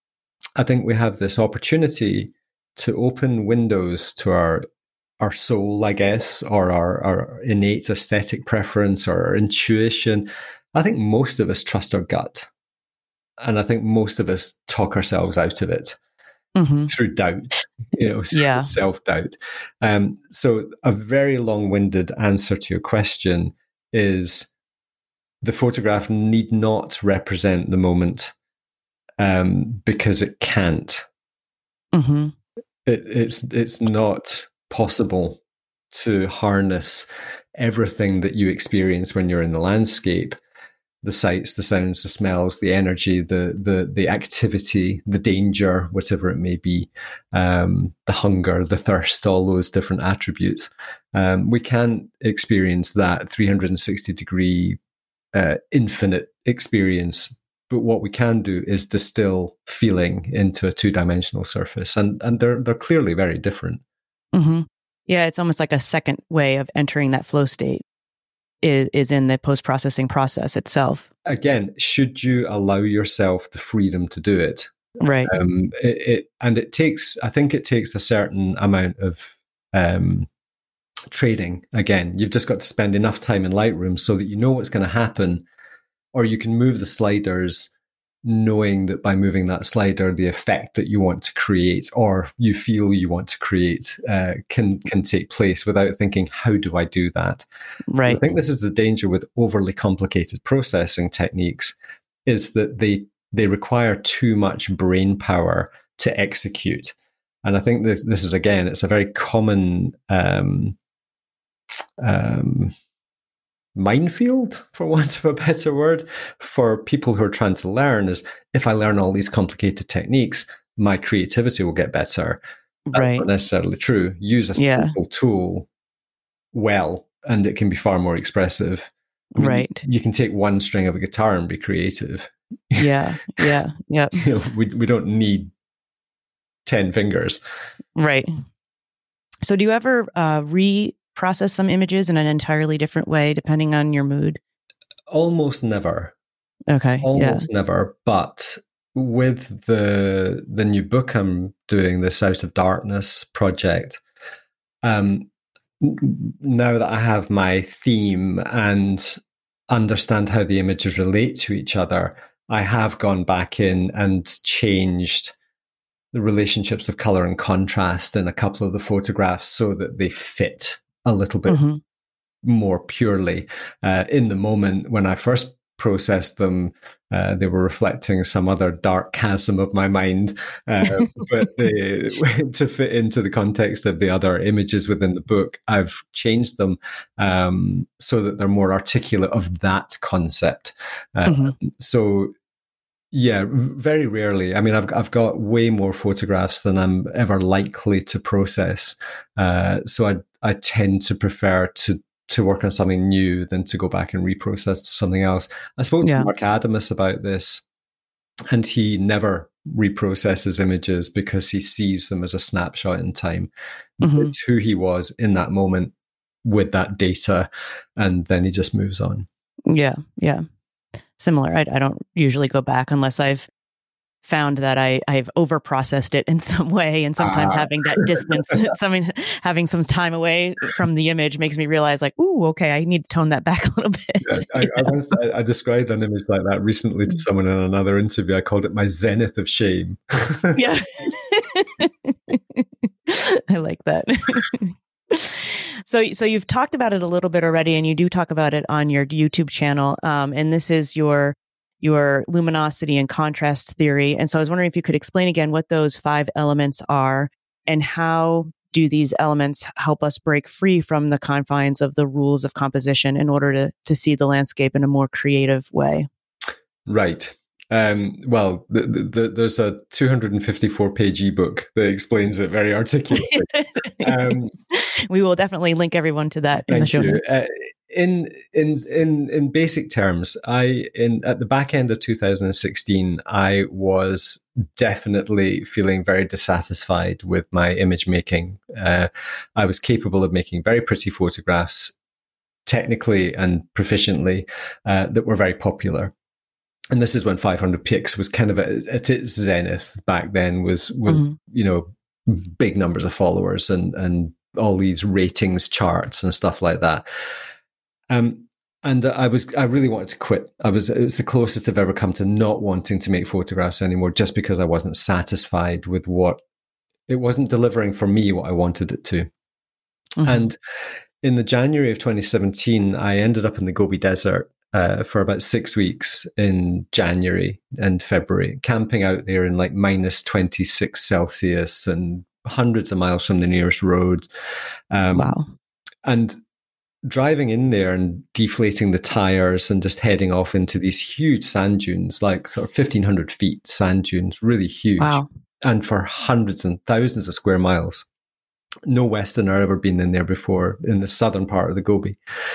I think we have this opportunity to open windows to our our soul, I guess, or our, our innate aesthetic preference or our intuition. I think most of us trust our gut. And I think most of us talk ourselves out of it mm-hmm. through doubt, you know, yeah. self-doubt. Um, so a very long-winded answer to your question is the photograph need not represent the moment um, because it can't. Mm-hmm. It, it's it's not possible to harness everything that you experience when you're in the landscape. The sights, the sounds, the smells, the energy, the the the activity, the danger, whatever it may be, um, the hunger, the thirst, all those different attributes. Um, we can't experience that three hundred sixty degree uh, infinite experience, but what we can do is distill feeling into a two-dimensional surface, and and they're they're clearly very different. Mm-hmm. Yeah, it's almost like a second way of entering that flow state. Is, is in the post-processing process itself. Again, should you allow yourself the freedom to do it? Right. Um, it, it and it takes, I think it takes a certain amount of um, training. Again, you've just got to spend enough time in Lightroom so that you know what's going to happen, or you can move the sliders knowing that by moving that slider, the effect that you want to create or you feel you want to create uh, can can take place without thinking, how do I do that? Right. I think this is the danger with overly complicated processing techniques, is that they they require too much brain power to execute. And I think this, this is, again, it's a very common um, um, minefield, for want of a better word, for people who are trying to learn, is if I learn all these complicated techniques, my creativity will get better. That's right. Not necessarily true. Use a simple yeah. tool well, and it can be far more expressive. I mean, right. You can take one string of a guitar and be creative. Yeah, yeah, yeah. You know, we we don't need ten fingers. Right. So do you ever uh, re process some images in an entirely different way depending on your mood? Almost never. Okay. Almost yeah. never. But with the the new book I'm doing, this Out of Darkness project, um, now that I have my theme and understand how the images relate to each other, I have gone back in and changed the relationships of color and contrast in a couple of the photographs so that they fit a little bit mm-hmm. more purely. Uh, in the moment when I first processed them, uh, they were reflecting some other dark chasm of my mind, uh, but they, to fit into the context of the other images within the book, I've changed them um, so that they're more articulate of that concept. Uh, mm-hmm. So yeah, very rarely. I mean, I've I've got way more photographs than I'm ever likely to process. Uh, so I I tend to prefer to to work on something new than to go back and reprocess something else. I spoke yeah. to Mark Adamus about this, and he never reprocesses images because he sees them as a snapshot in time. Mm-hmm. It's who he was in that moment with that data, and then he just moves on. Yeah, yeah. Similar. I, I don't usually go back unless I've found that I, I've over-processed it in some way. And sometimes uh, having that distance, something, having some time away from the image makes me realize like, ooh, okay, I need to tone that back a little bit. Yeah, I, I, was, I, I described an image like that recently to someone in another interview. I called it my zenith of shame. Yeah. I like that. So, so you've talked about it a little bit already, and you do talk about it on your YouTube channel. Um, and this is your your luminosity and contrast theory. And so, I was wondering if you could explain again what those five elements are, and how do these elements help us break free from the confines of the rules of composition in order to to see the landscape in a more creative way? Right. Um, well, the, the, the, there's a two hundred fifty-four page ebook that explains it very articulately. um, we will definitely link everyone to that in the show you. notes. Uh, in in in in basic terms, I in at the back end of two thousand sixteen, I was definitely feeling very dissatisfied with my image making. Uh, I was capable of making very pretty photographs, technically and proficiently, uh, that were very popular. And this is when five hundred pix was kind of at, at its zenith back then. Was with mm-hmm. you know big numbers of followers and and all these ratings charts and stuff like that. Um, and I was, I really wanted to quit. I was, it was the closest I've ever come to not wanting to make photographs anymore, just because I wasn't satisfied with what it wasn't delivering for me, what I wanted it to. Mm-hmm. And in the January of twenty seventeen, I ended up in the Gobi Desert uh, for about six weeks in January and February, camping out there in like minus twenty-six Celsius and hundreds of miles from the nearest road. Um, wow. And driving in there and deflating the tires and just heading off into these huge sand dunes, like sort of fifteen hundred feet sand dunes, really huge. Wow. And for hundreds and thousands of square miles. No Westerner ever been in there before in the southern part of the Gobi.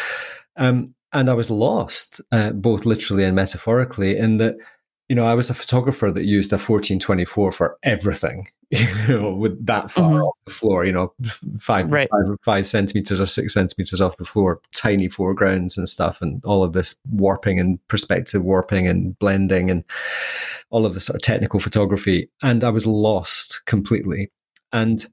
Um, and I was lost, uh, both literally and metaphorically, in that, you know, I was a photographer that used a fourteen twenty-four for everything, you know, with that far mm-hmm. off the floor, you know, five, right. five, five centimeters or six centimeters off the floor, tiny foregrounds and stuff, and all of this warping and perspective warping and blending and all of this sort of technical photography. And I was lost completely. And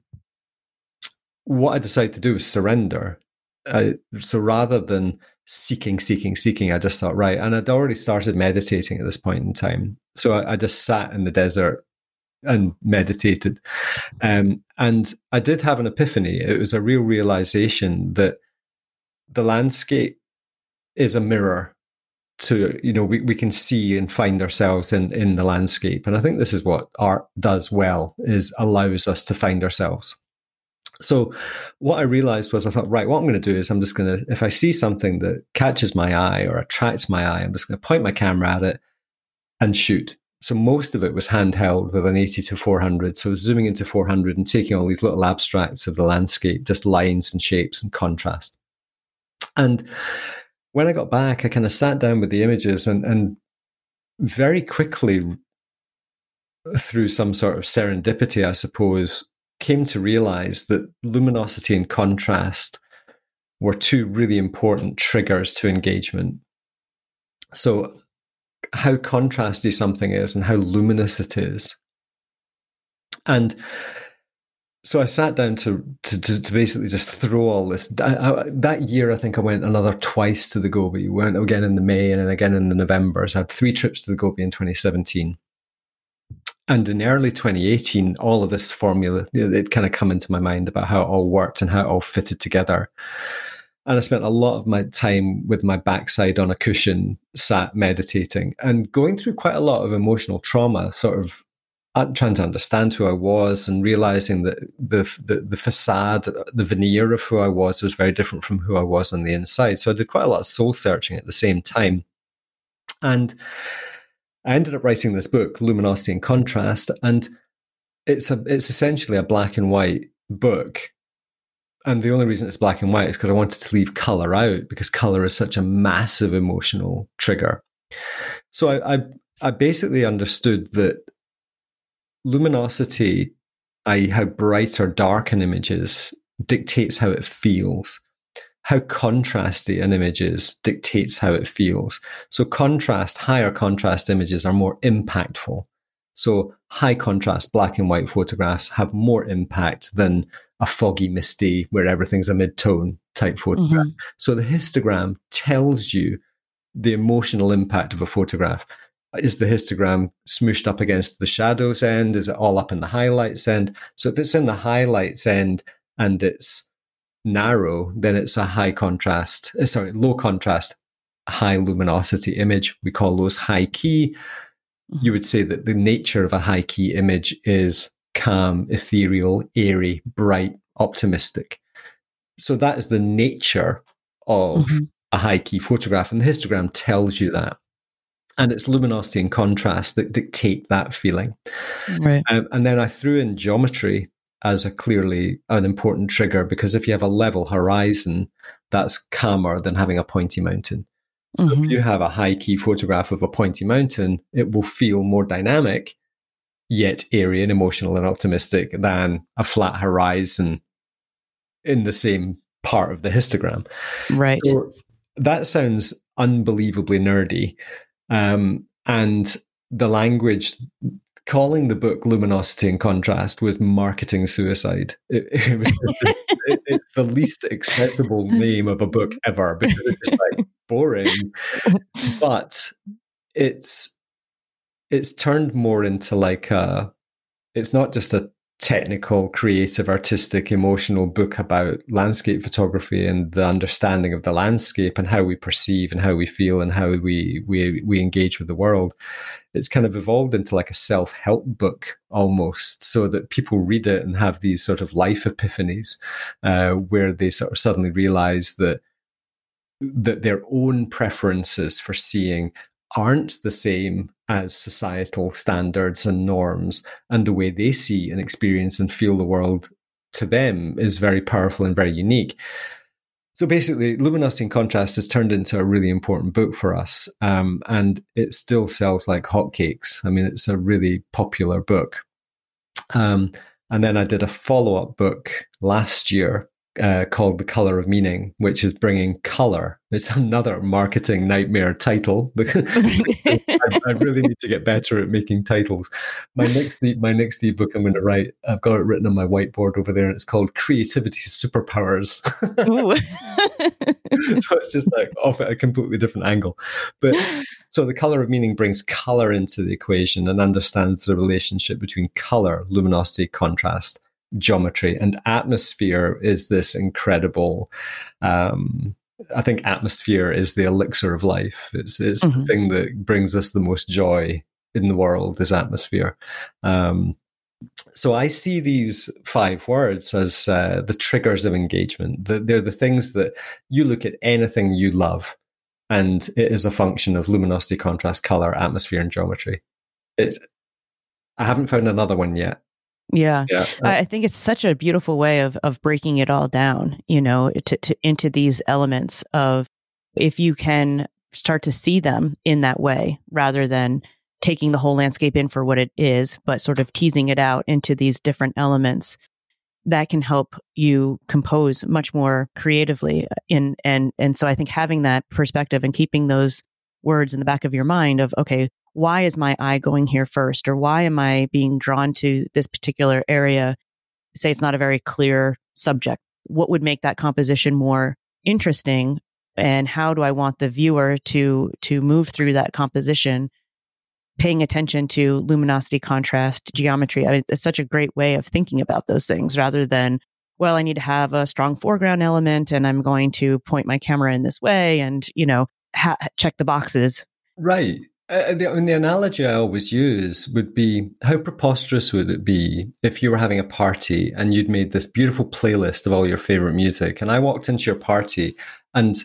what I decided to do was surrender. Uh, so rather than seeking, seeking, seeking, I just thought, right. And I'd already started meditating at this point in time. So I, I just sat in the desert and meditated. Um, and I did have an epiphany. It was a real realization that the landscape is a mirror to, you know, we, we can see and find ourselves in, in the landscape. And I think this is what art does well, is allows us to find ourselves. So what I realized was, I thought, right, what I'm going to do is I'm just going to, if I see something that catches my eye or attracts my eye, I'm just going to point my camera at it and shoot. So most of it was handheld with an eighty to four hundred. So I was zooming into four hundred and taking all these little abstracts of the landscape, just lines and shapes and contrast. And when I got back, I kind of sat down with the images and, and very quickly, through some sort of serendipity, I suppose, came to realize that luminosity and contrast were two really important triggers to engagement. So how contrasty something is and how luminous it is. And so I sat down to to, to, to basically just throw all this. I, I, that year, I think I went another twice to the Gobi. We went again in the May and then again in the November. So I had three trips to the Gobi in twenty seventeen. And in early twenty eighteen, all of this formula, it kind of come into my mind about how it all worked and how it all fitted together. And I spent a lot of my time with my backside on a cushion, sat meditating and going through quite a lot of emotional trauma, sort of trying to understand who I was and realizing that the, the, the facade, the veneer of who I was was very different from who I was on the inside. So I did quite a lot of soul searching at the same time. And I ended up writing this book, Luminosity and Contrast, and it's a it's essentially a black and white book. And the only reason it's black and white is because I wanted to leave color out, because color is such a massive emotional trigger. So I I, I basically understood that luminosity, that is how bright or dark an image is, dictates how it feels. How contrasty an image is dictates how it feels. So contrast, higher contrast images are more impactful. So high contrast black and white photographs have more impact than a foggy, misty, where everything's a mid-tone type photograph. Mm-hmm. So the histogram tells you the emotional impact of a photograph. Is the histogram smooshed up against the shadows end? Is it all up in the highlights end? So if it's in the highlights end and it's narrow, then it's a high contrast, sorry, low contrast, high luminosity image. We call those high key. You would say that the nature of a high key image is calm, ethereal, airy, bright, optimistic. So that is the nature of mm-hmm. a high key photograph, and the histogram tells you that. And it's luminosity and contrast that dictate that feeling. Right. Um, and then I threw in geometry as a clearly an important trigger, because if you have a level horizon, that's calmer than having a pointy mountain. So mm-hmm. if you have a high key photograph of a pointy mountain, it will feel more dynamic, yet airy and emotional and optimistic than a flat horizon in the same part of the histogram. Right. So that sounds unbelievably nerdy. Um, and the language, calling the book Luminosity and Contrast was marketing suicide. It, it was just, it, it's the least acceptable name of a book ever, because it's just like boring. But it's it's turned more into like a, it's not just a technical, creative, artistic, emotional book about landscape photography and the understanding of the landscape and how we perceive and how we feel and how we we we engage with the world. It's kind of evolved into like a self-help book almost, so that people read it and have these sort of life epiphanies uh, where they sort of suddenly realize that that their own preferences for seeing aren't the same as societal standards and norms, and the way they see and experience and feel the world to them is very powerful and very unique. So basically, Luminosity and Contrast has turned into a really important book for us, um, and it still sells like hotcakes. I mean, it's a really popular book. Um, and then I did a follow-up book last year Uh, called The Color of Meaning, which is bringing color. It's another marketing nightmare title. I, I really need to get better at making titles. My next my next ebook I'm going to write, I've got it written on my whiteboard over there, and it's called Creativity Superpowers. So it's just like off at a completely different angle. But so The Color of Meaning brings color into the equation and understands the relationship between color, luminosity, contrast, geometry, and atmosphere is this incredible, um, I think atmosphere is the elixir of life. It's, it's mm-hmm. the thing that brings us the most joy in the world is atmosphere. Um, so I see these five words as uh, the triggers of engagement. The, they're the things that you look at anything you love, and it is a function of luminosity, contrast, color, atmosphere, and geometry. It's, I haven't found another one yet. Yeah. yeah. I think it's such a beautiful way of of breaking it all down, you know, to, to, into these elements of, if you can start to see them in that way, rather than taking the whole landscape in for what it is, but sort of teasing it out into these different elements, that can help you compose much more creatively. In and and so I think having that perspective and keeping those words in the back of your mind of, okay, why is my eye going here first? Or why am I being drawn to this particular area? Say it's not a very clear subject. What would make that composition more interesting? And how do I want the viewer to, to move through that composition, paying attention to luminosity, contrast, geometry? I mean, it's such a great way of thinking about those things, rather than, well, I need to have a strong foreground element and I'm going to point my camera in this way and, you know, ha- check the boxes. Right. Uh, the, I mean, the analogy I always use would be, how preposterous would it be if you were having a party and you'd made this beautiful playlist of all your favorite music, and I walked into your party and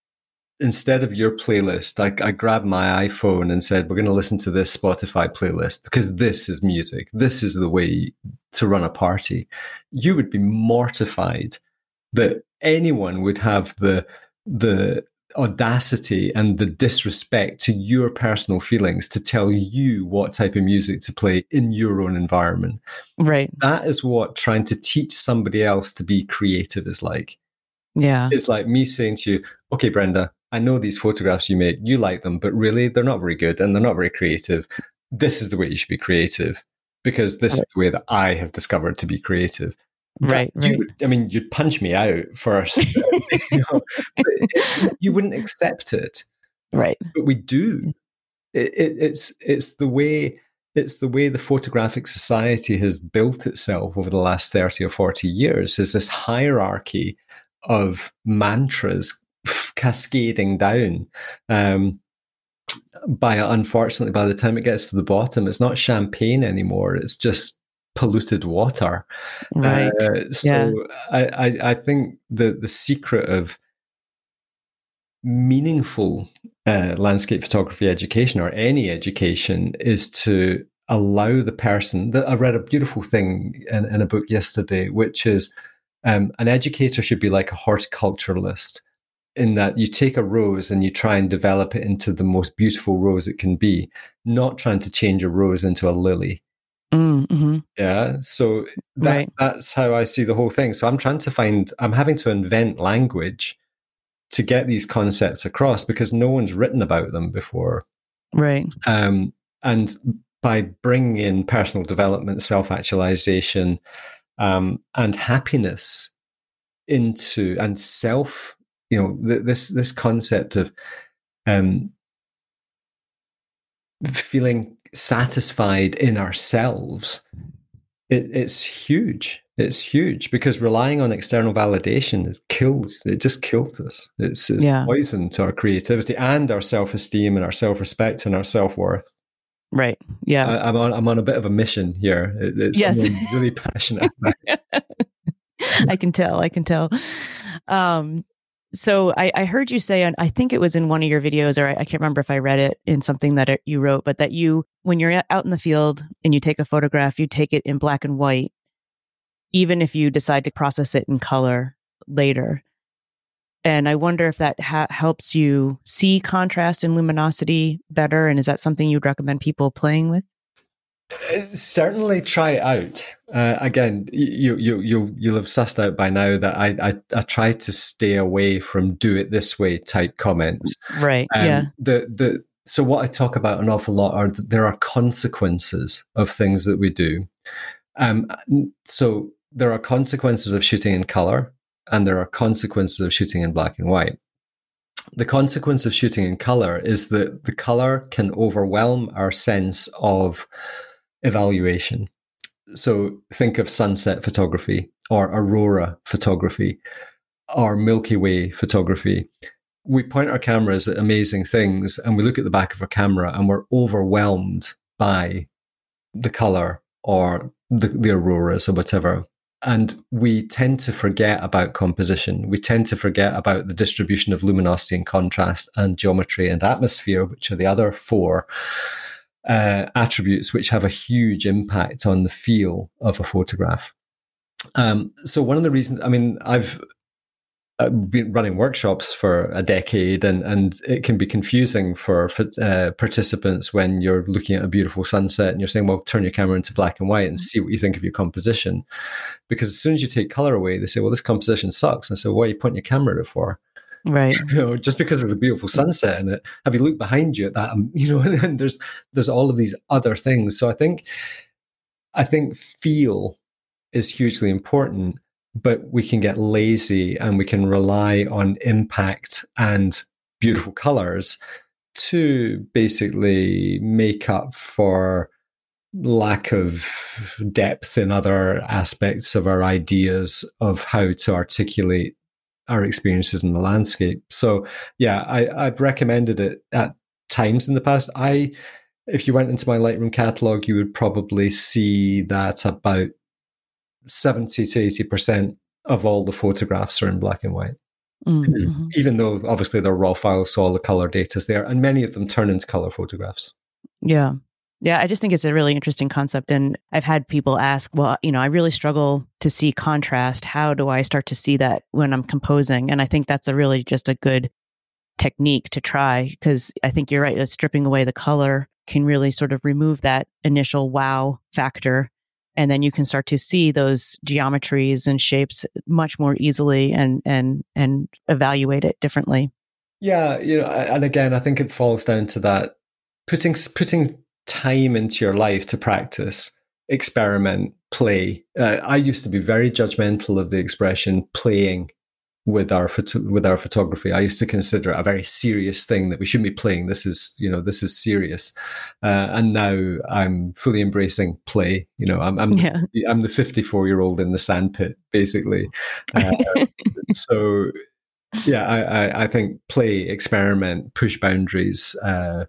instead of your playlist, I, I grabbed my iPhone and said, we're going to listen to this Spotify playlist because this is music. This is the way to run a party. You would be mortified that anyone would have the the audacity and the disrespect to your personal feelings to tell you what type of music to play in your own environment. Right. That is what trying to teach somebody else to be creative is like. Yeah. It's like me saying to you, okay, Brenda, I know these photographs you make, you like them, but really they're not very good and they're not very creative. This is the way you should be creative, because this right. is the way that I have discovered to be creative. Right, you right. Would, I mean, you'd punch me out first. you know, but it, you wouldn't accept it, right? But we do. It, it, it's it's the way it's the way the photographic society has built itself over the last thirty or forty years. Is this hierarchy of mantras cascading down? Um, by unfortunately, by the time it gets to the bottom, it's not champagne anymore. It's just polluted water. Right. Uh, so yeah. I, I, I think the, the secret of meaningful uh, landscape photography education or any education is to allow the person that I read a beautiful thing in, in a book yesterday, which is um, an educator should be like a horticulturalist, in that you take a rose and you try and develop it into the most beautiful rose it can be, not trying to change a rose into a lily. Mm-hmm. Yeah. So that, right. that's how I see the whole thing. So I'm trying to find, I'm having to invent language to get these concepts across because no one's written about them before. Right. Um, and by bringing in personal development, self-actualization, um, and happiness into, and self, you know, th- this, this concept of, um, feeling satisfied in ourselves, it, it's huge. It's huge because relying on external validation is kills. It just kills us. It's, it's yeah. poison to our creativity and our self-esteem and our self-respect and our self-worth. Right. Yeah. I, I'm on. I'm on a bit of a mission here. It, it's yes. I'm really passionate about it. I can tell. I can tell. Um, so I, I heard you say, and I think it was in one of your videos, or I, I can't remember if I read it in something that it, you wrote, but that you, when you're out in the field and you take a photograph, you take it in black and white, even if you decide to process it in color later. And I wonder if that ha- helps you see contrast and luminosity better. And is that something you'd recommend people playing with? Certainly try it out. Uh, again, you you you you'll have sussed out by now that I, I I try to stay away from "do it this way" type comments. Right. Um, yeah. The the so what I talk about an awful lot are that there are consequences of things that we do. Um. So there are consequences of shooting in color, and there are consequences of shooting in black and white. The consequence of shooting in color is that the color can overwhelm our sense of evaluation. So think of sunset photography or aurora photography or Milky Way photography. We point our cameras at amazing things and we look at the back of our camera and we're overwhelmed by the color or the, the auroras or whatever. And we tend to forget about composition. We tend to forget about the distribution of luminosity and contrast and geometry and atmosphere, which are the other four uh, attributes which have a huge impact on the feel of a photograph. Um, so one of the reasons, I mean, I've I've been running workshops for a decade, and, and it can be confusing for uh, participants when you're looking at a beautiful sunset and you're saying, well, turn your camera into black and white and see what you think of your composition. Because as soon as you take color away, they say, well, this composition sucks. And so why are you pointing your camera at it for? Right. You know, just because of the beautiful sunset in it. Have you looked behind you at that? You know, and there's there's all of these other things. So I think I think feel is hugely important. But we can get lazy and we can rely on impact and beautiful colors to basically make up for lack of depth in other aspects of our ideas of how to articulate our experiences in the landscape. So yeah, I, I've recommended it at times in the past. I, if you went into my Lightroom catalog, you would probably see that about seventy to eighty percent of all the photographs are in black and white. Mm-hmm. Even though obviously they're raw files, so all the color data is there, and many of them turn into color photographs. Yeah. Yeah, I just think it's a really interesting concept. And I've had people ask, well, you know, I really struggle to see contrast. How do I start to see that when I'm composing? And I think that's a really just a good technique to try, because I think you're right. That stripping away the color can really sort of remove that initial wow factor. And then you can start to see those geometries and shapes much more easily and and and evaluate it differently. Yeah, you know, and again, I think it falls down to that putting putting time into your life to practice, experiment, play. Uh, I used to be very judgmental of the expression playing with our photo- with our photography. I used to consider it a very serious thing that we shouldn't be playing. This is, you know, this is serious. Uh, and now I'm fully embracing play. You know, I'm I'm, yeah. the, I'm the fifty-four year old in the sandpit, basically. Uh, so yeah, I, I, I think play, experiment, push boundaries, uh,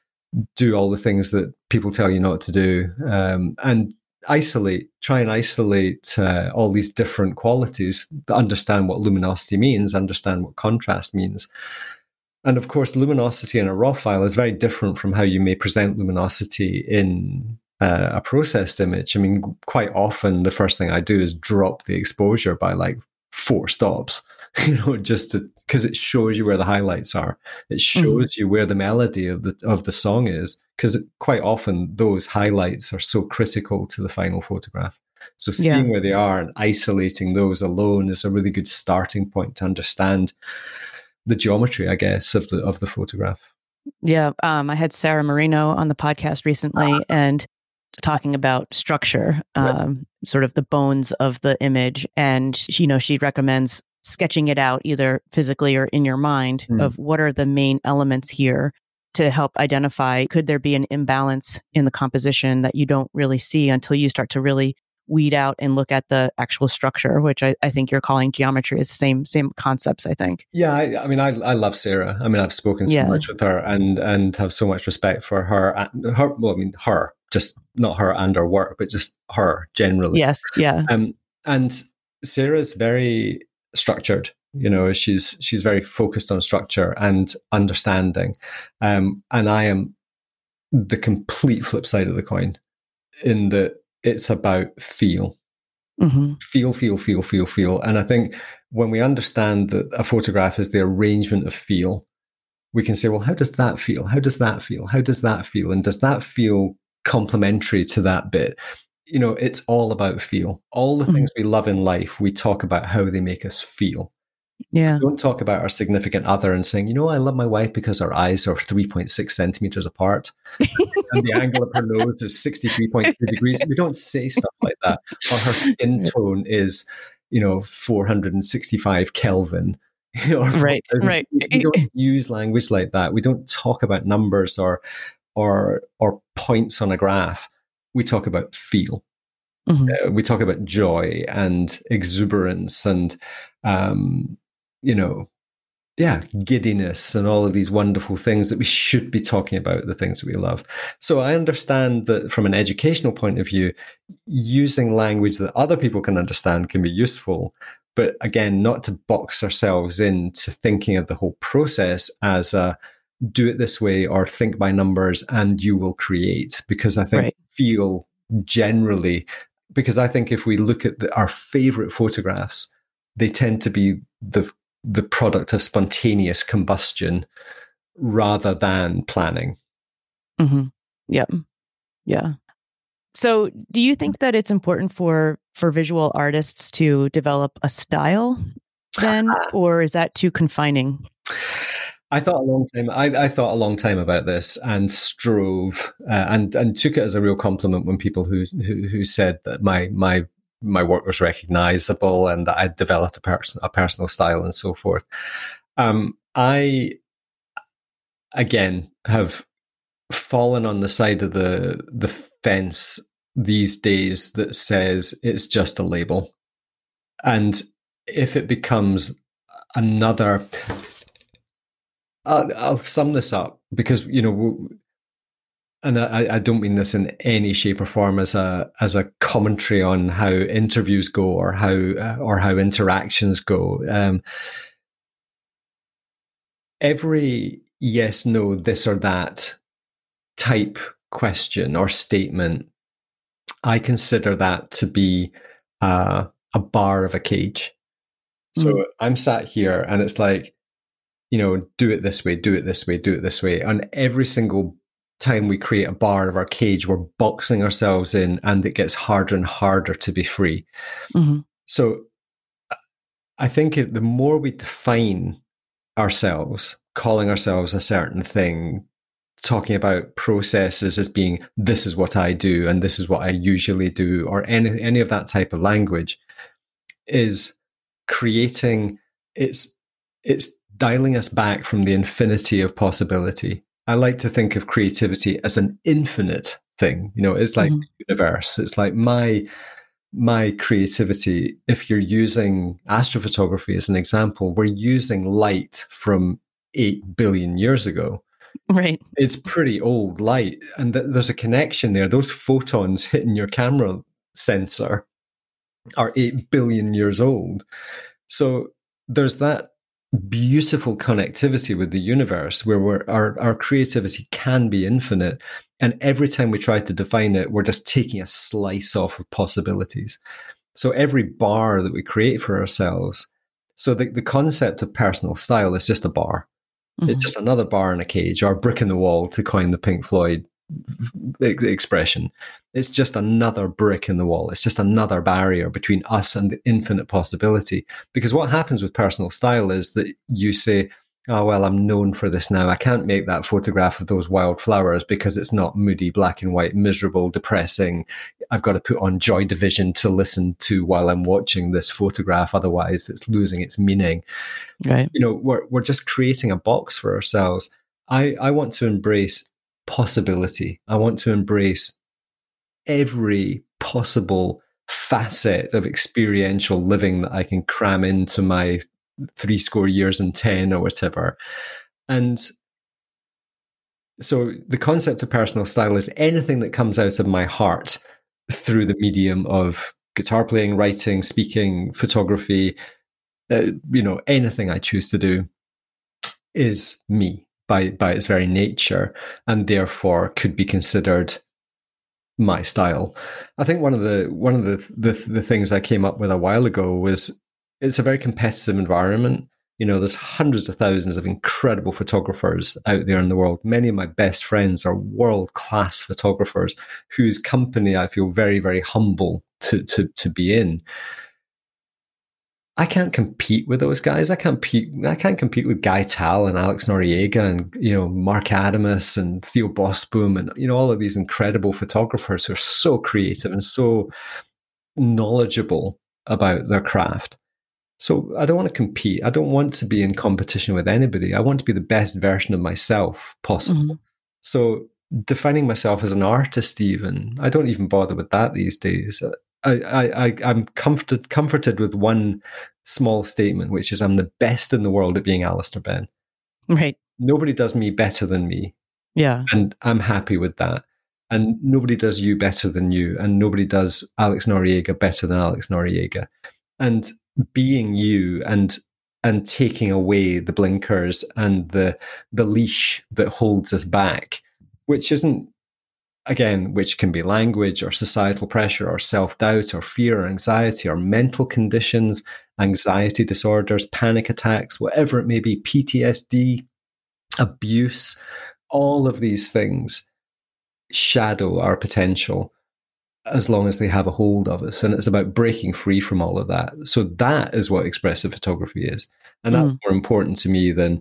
do all the things that people tell you not to do, um, and isolate, try and isolate uh, all these different qualities, understand what luminosity means, understand what contrast means. And of course, luminosity in a raw file is very different from how you may present luminosity in uh, a processed image. I mean, quite often the first thing I do is drop the exposure by like four stops, you know, just to, because it shows you where the highlights are. It shows mm-hmm. you where the melody of the of the song is, because quite often those highlights are so critical to the final photograph. So seeing yeah. where they are and isolating those alone is a really good starting point to understand the geometry, I guess, of the of the photograph. Yeah, um, I had Sarah Marino on the podcast recently, uh-huh. and talking about structure, um, right. sort of the bones of the image, and she, you know, she recommends sketching it out either physically or in your mind mm. of what are the main elements here to help identify, could there be an imbalance in the composition that you don't really see until you start to really weed out and look at the actual structure, which I, I think you're calling geometry. Is the same same concepts, I think. Yeah, I, I mean, I I love Sarah. I mean, I've spoken so yeah. much with her, and and have so much respect for her. Her, well, I mean, her, just not her and her work, but just her generally. Yes, yeah. Um, and Sarah's very structured. You know, she's she's very focused on structure and understanding. Um, and I am the complete flip side of the coin, in that it's about feel. Mm-hmm. Feel, feel, feel, feel, feel. And I think when we understand that a photograph is the arrangement of feel, we can say, well, how does that feel? How does that feel? How does that feel? And does that feel complementary to that bit? You know, it's all about feel. All the mm-hmm. things we love in life, we talk about how they make us feel. Yeah. We don't talk about our significant other and saying, you know, I love my wife because her eyes are three point six centimeters apart and the angle of her nose is sixty-three point two degrees. We don't say stuff like that. Or her skin tone is, you know, four hundred sixty-five Kelvin. Or right, right. We don't use language like that. We don't talk about numbers or or or points on a graph. We talk about feel. Mm-hmm. Uh, we talk about joy and exuberance and, um, you know, yeah, giddiness and all of these wonderful things that we should be talking about, the things that we love. So I understand that from an educational point of view, using language that other people can understand can be useful. But again, not to box ourselves into thinking of the whole process as a do it this way or think by numbers and you will create. Because I think right. feel generally, because I think if we look at the, our favorite photographs, they tend to be the the product of spontaneous combustion rather than planning. Mm-hmm. Yeah. Yeah. So do you think that it's important for, for visual artists to develop a style then, or is that too confining? I thought a long time. I, I thought a long time about this and strove uh, and and took it as a real compliment when people who who, who said that my my my work was recognizable and that I'd developed a person a personal style and so forth. Um, I again have fallen on the side of the the fence these days that says it's just a label, and if it becomes another. I'll, I'll sum this up because, you know, and I, I don't mean this in any shape or form as a as a commentary on how interviews go or how uh, or how interactions go. Um, every yes, no, this or that type question or statement, I consider that to be uh, a bar of a cage. So mm. I'm sat here and it's like, you know, do it this way, do it this way, do it this way. And every single time we create a bar of our cage, we're boxing ourselves in and it gets harder and harder to be free. Mm-hmm. So I think the more we define ourselves, calling ourselves a certain thing, talking about processes as being, this is what I do and this is what I usually do, or any, any of that type of language, is creating, it's, it's, dialing us back from the infinity of possibility. I like to think of creativity as an infinite thing. You know, it's like mm-hmm. the universe. It's like my my creativity. If you're using astrophotography as an example, we're using light from eight billion years ago. Right. It's pretty old light, and th- there's a connection there. Those photons hitting your camera sensor are eight billion years old. So there's that beautiful connectivity with the universe where we're, our, our creativity can be infinite. And every time we try to define it, we're just taking a slice off of possibilities. So every bar that we create for ourselves, so the, the concept of personal style is just a bar. Mm-hmm. It's just another bar in a cage, or a brick in the wall, to coin the Pink Floyd expression. It's just another brick in the wall. It's just another barrier between us and the infinite possibility. Because what happens with personal style is that you say, oh, well, I'm known for this now. I can't make that photograph of those wildflowers because it's not moody, black and white, miserable, depressing. I've got to put on Joy Division to listen to while I'm watching this photograph. Otherwise, it's losing its meaning. Right. You know, we're we're just creating a box for ourselves. I, I want to embrace possibility. I want to embrace every possible facet of experiential living that I can cram into my three score years and ten or whatever. And so the concept of personal style is anything that comes out of my heart through the medium of guitar playing, writing, speaking, photography, uh, you know, anything I choose to do is me by, by its very nature, and therefore could be considered my style. I think one of the, one of the, the, the things I came up with a while ago was it's a very competitive environment. You know, there's hundreds of thousands of incredible photographers out there in the world. Many of my best friends are world-class photographers whose company I feel very, very humble to, to, to be in. I can't compete with those guys. I can't compete. I can't compete with Guy Tal and Alex Noriega and, you know, Mark Adamus and Theo Bosboom and, you know, all of these incredible photographers who are so creative and so knowledgeable about their craft. So I don't want to compete. I don't want to be in competition with anybody. I want to be the best version of myself possible. Mm-hmm. So defining myself as an artist, even, I don't even bother with that these days. I, I, I, I'm comforted, comforted with one small statement, which is I'm the best in the world at being Alistair Benn. Right. Nobody does me better than me. Yeah. And I'm happy with that. And nobody does you better than you. And nobody does Alex Noriega better than Alex Noriega. And being you and and taking away the blinkers and the the leash that holds us back, which isn't, again, which can be language or societal pressure or self-doubt or fear or anxiety or mental conditions, anxiety disorders, panic attacks, whatever it may be, P T S D, abuse, all of these things shadow our potential as long as they have a hold of us. And it's about breaking free from all of that. So that is what expressive photography is. And that's mm. more important to me than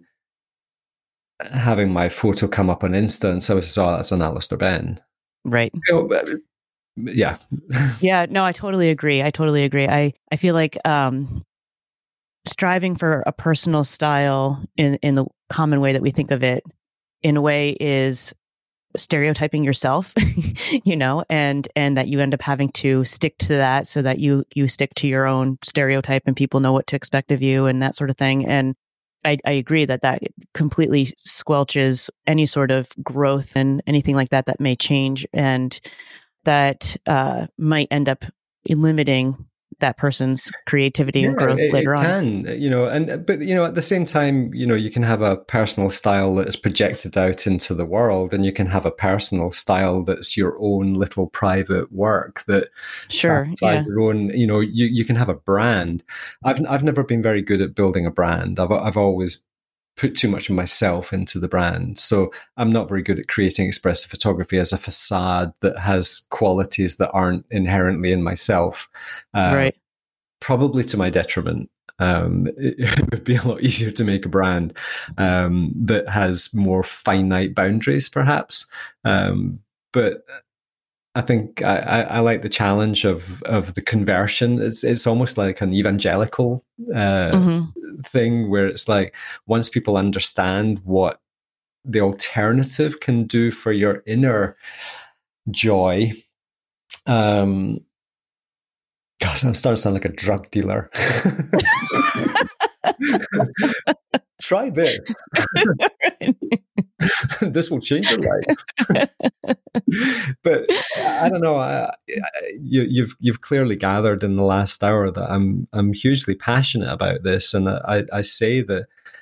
having my photo come up on Insta and somebody says, oh, that's an Alistair Benn. Right. You know, yeah. Yeah, no, I totally agree. I totally agree. I, I feel like um, striving for a personal style in, in the common way that we think of it, in a way, is stereotyping yourself, you know, and and that you end up having to stick to that so that you you stick to your own stereotype and people know what to expect of you and that sort of thing. And I, I agree that that completely squelches any sort of growth and anything like that that may change, and that uh, might end up limiting that person's creativity yeah, and growth it, later it on. Can, you know, and but you know, at the same time, you know, you can have a personal style that is projected out into the world, and you can have a personal style that's your own little private work that sure, yeah. your own. You know, you you can have a brand. I've I've never been very good at building a brand. I've I've always put too much of myself into the brand. So I'm not very good at creating expressive photography as a facade that has qualities that aren't inherently in myself. Uh, right. Probably to my detriment. Um, it would be a lot easier to make a brand um, that has more finite boundaries, perhaps. Um, but I think I, I, I like the challenge of of the conversion. It's it's almost like an evangelical uh, mm-hmm. thing where it's like once people understand what the alternative can do for your inner joy. Um, gosh, I'm starting to sound like a drug dealer. Try this. This will change your life. But I don't know. I, I, you, you've you've clearly gathered in the last hour that I'm I'm hugely passionate about this, and I, I say that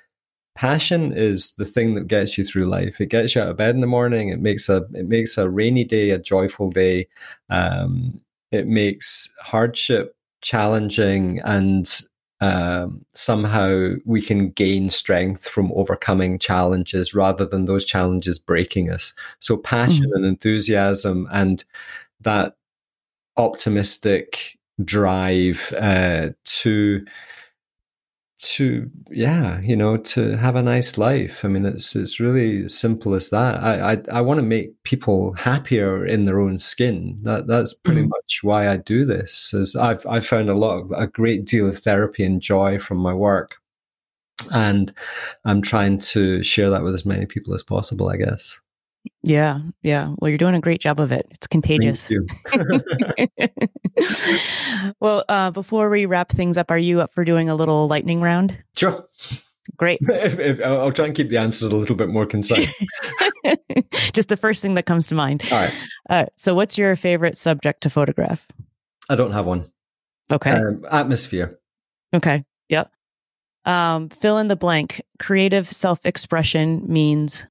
passion is the thing that gets you through life. It gets you out of bed in the morning. It makes a it makes a rainy day a joyful day. Um, it makes hardship challenging, and um, somehow we can gain strength from overcoming challenges rather than those challenges breaking us. So passion mm-hmm. and enthusiasm and that optimistic drive uh, to to yeah you know to have a nice life. I mean, it's it's really as simple as that. I I, I want to make people happier in their own skin. That that's pretty mm-hmm. much why I do this. Is I've I've found a lot of a great deal of therapy and joy from my work, and I'm trying to share that with as many people as possible, I guess. Yeah, yeah. Well, you're doing a great job of it. It's contagious. Thank you. Well, uh, before we wrap things up, are you up for doing a little lightning round? Sure. Great. if, if, I'll try and keep the answers a little bit more concise. Just the first thing that comes to mind. All right. Uh, so what's your favorite subject to photograph? I don't have one. Okay. Um, atmosphere. Okay. Yep. Um, fill in the blank. Creative self-expression means...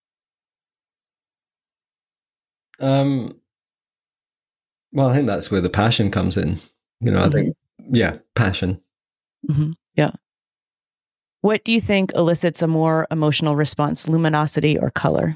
Um, well, I think that's where the passion comes in. You know, mm-hmm. I think, yeah, passion. Mm-hmm. Yeah. What do you think elicits a more emotional response, luminosity or color?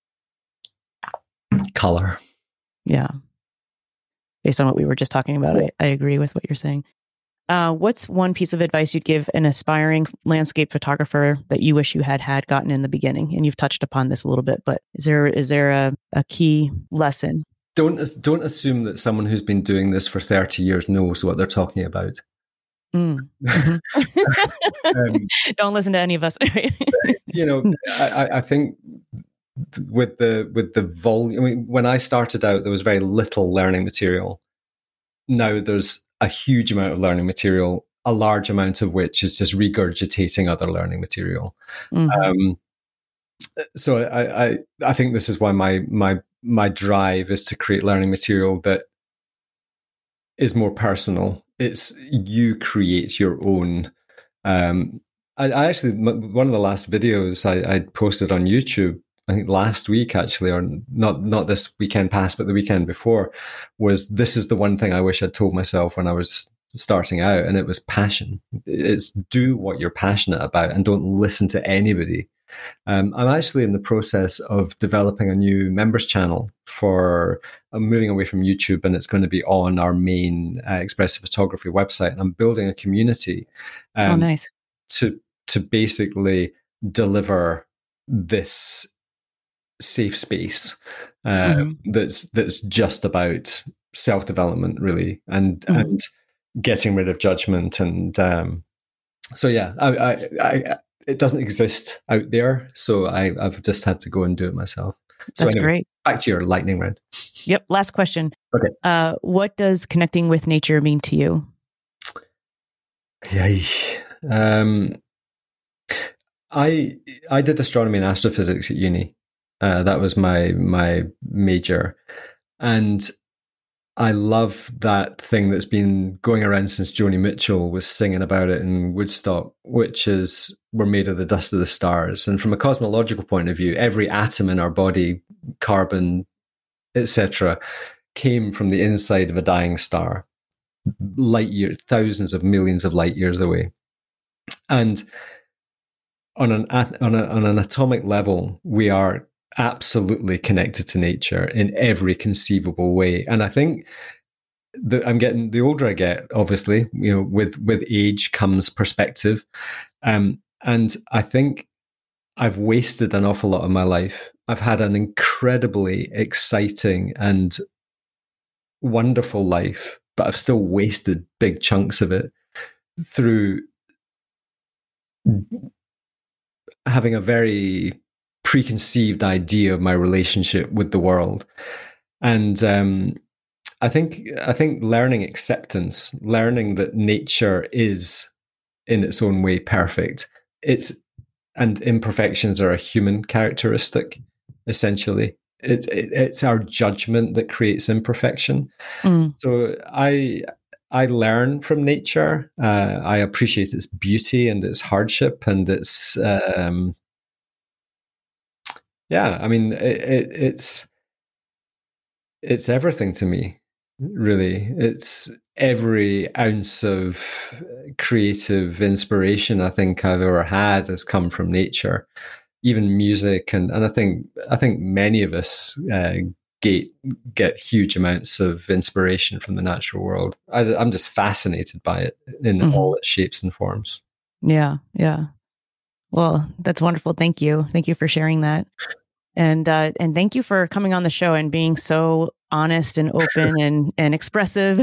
Color. Yeah. Based on what we were just talking about, I, I agree with what you're saying. Uh, what's one piece of advice you'd give an aspiring landscape photographer that you wish you had had gotten in the beginning? And you've touched upon this a little bit, but is there is there a, a key lesson? Don't don't assume that someone who's been doing this for thirty years knows what they're talking about. Mm. Mm-hmm. um, Don't listen to any of us. You know, I, I think with the with the volume. I mean, when I started out, there was very little learning material. Now there's a huge amount of learning material, a large amount of which is just regurgitating other learning material. Mm-hmm. Um, so I, I, I think this is why my my my drive is to create learning material that is more personal. It's you create your own. Um, I, I actually one of the last videos I, I posted on YouTube, I think last week actually, or not not this weekend past, but the weekend before, was this is the one thing I wish I'd told myself when I was starting out, and it was passion. It's do what you're passionate about and don't listen to anybody. Um, I'm actually in the process of developing a new members channel for, I'm moving away from YouTube, and it's going to be on our main uh, Expressive Photography website. And I'm building a community um, oh, nice. to to basically deliver this safe space uh, mm-hmm. that's that's just about self-development, really, and mm-hmm. and getting rid of judgment. And um, so, yeah, I, I, I, it doesn't exist out there, so I, I've just had to go and do it myself. So that's anyway, great. Back to your lightning round. Yep. Last question. Okay. Uh, what does connecting with nature mean to you? Yeah. Um, I I did astronomy and astrophysics at uni. Uh, that was my my major, and I love that thing that's been going around since Joni Mitchell was singing about it in Woodstock, which is we're made of the dust of the stars. And from a cosmological point of view, every atom in our body, carbon, et cetera, came from the inside of a dying star, light year, thousands of millions of light years away. And on an on, a, on an atomic level, we are absolutely connected to nature in every conceivable way. And I think that I'm getting, the older I get, obviously, you know, with with age comes perspective. Um, and I think I've wasted an awful lot of my life. I've had an incredibly exciting and wonderful life, but I've still wasted big chunks of it through having a very preconceived idea of my relationship with the world. And um, I think I think learning acceptance, learning that nature is in its own way perfect. It's and imperfections are a human characteristic, essentially. It, it, it's our judgment that creates imperfection. Mm. So I I learn from nature. Uh, I appreciate its beauty and its hardship and its, um, yeah, I mean, it, it, it's, it's everything to me, really. It's every ounce of creative inspiration I think I've ever had has come from nature, even music. And, and I think, I think many of us, uh, Get, get huge amounts of inspiration from the natural world. I, I'm just fascinated by it in mm-hmm. all its shapes and forms. Yeah, yeah. Well, that's wonderful. Thank you. Thank you for sharing that. And uh, and thank you for coming on the show and being so honest and open and and expressive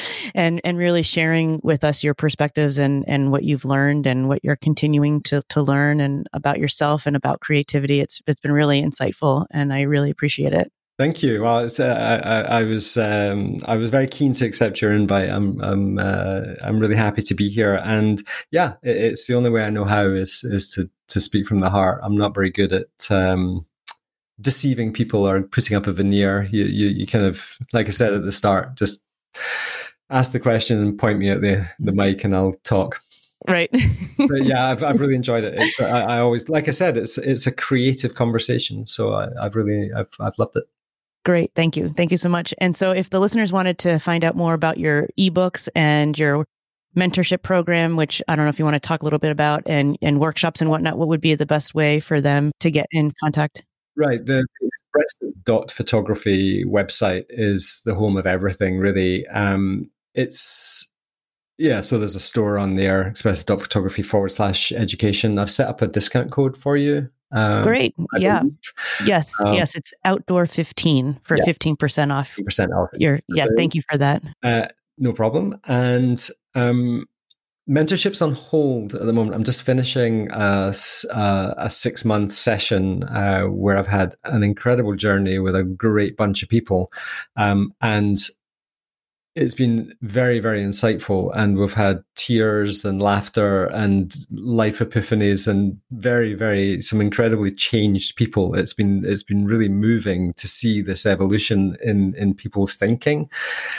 and and really sharing with us your perspectives and and what you've learned and what you're continuing to to learn and about yourself and about creativity. It's it's been really insightful and I really appreciate it. Thank you. Well, it's, uh, I, I was um, I was very keen to accept your invite. I'm I'm uh, I'm really happy to be here, and yeah, it, it's the only way I know how is is to to speak from the heart. I'm not very good at um, deceiving people or putting up a veneer. You, you you kind of, like I said at the start, just ask the question and point me at the the mic, and I'll talk. Right. But yeah, I've I've really enjoyed it. It's, I, I always, like I said, it's it's a creative conversation, so I, I've really I've I've loved it. Great. Thank you. Thank you so much. And so if the listeners wanted to find out more about your ebooks and your mentorship program, which I don't know if you want to talk a little bit about, and, and workshops and whatnot, what would be the best way for them to get in contact? Right. The expressive dot photography website is the home of everything, really. Um, it's, yeah, so there's a store on there, expressive dot photography forward slash education. I've set up a discount code for you. Um, Great. Yeah. Yes. Um, yes. It's outdoor fifteen for yeah. fifteen percent off. fifteen percent off. Your, yes. Thank you for that. Uh, no problem. And um, mentorship's on hold at the moment. I'm just finishing a, a, a six month session uh, where I've had an incredible journey with a great bunch of people. Um, and it's been very, very insightful, and we've had tears and laughter and life epiphanies and very, very some incredibly changed people. It's been it's been really moving to see this evolution in in people's thinking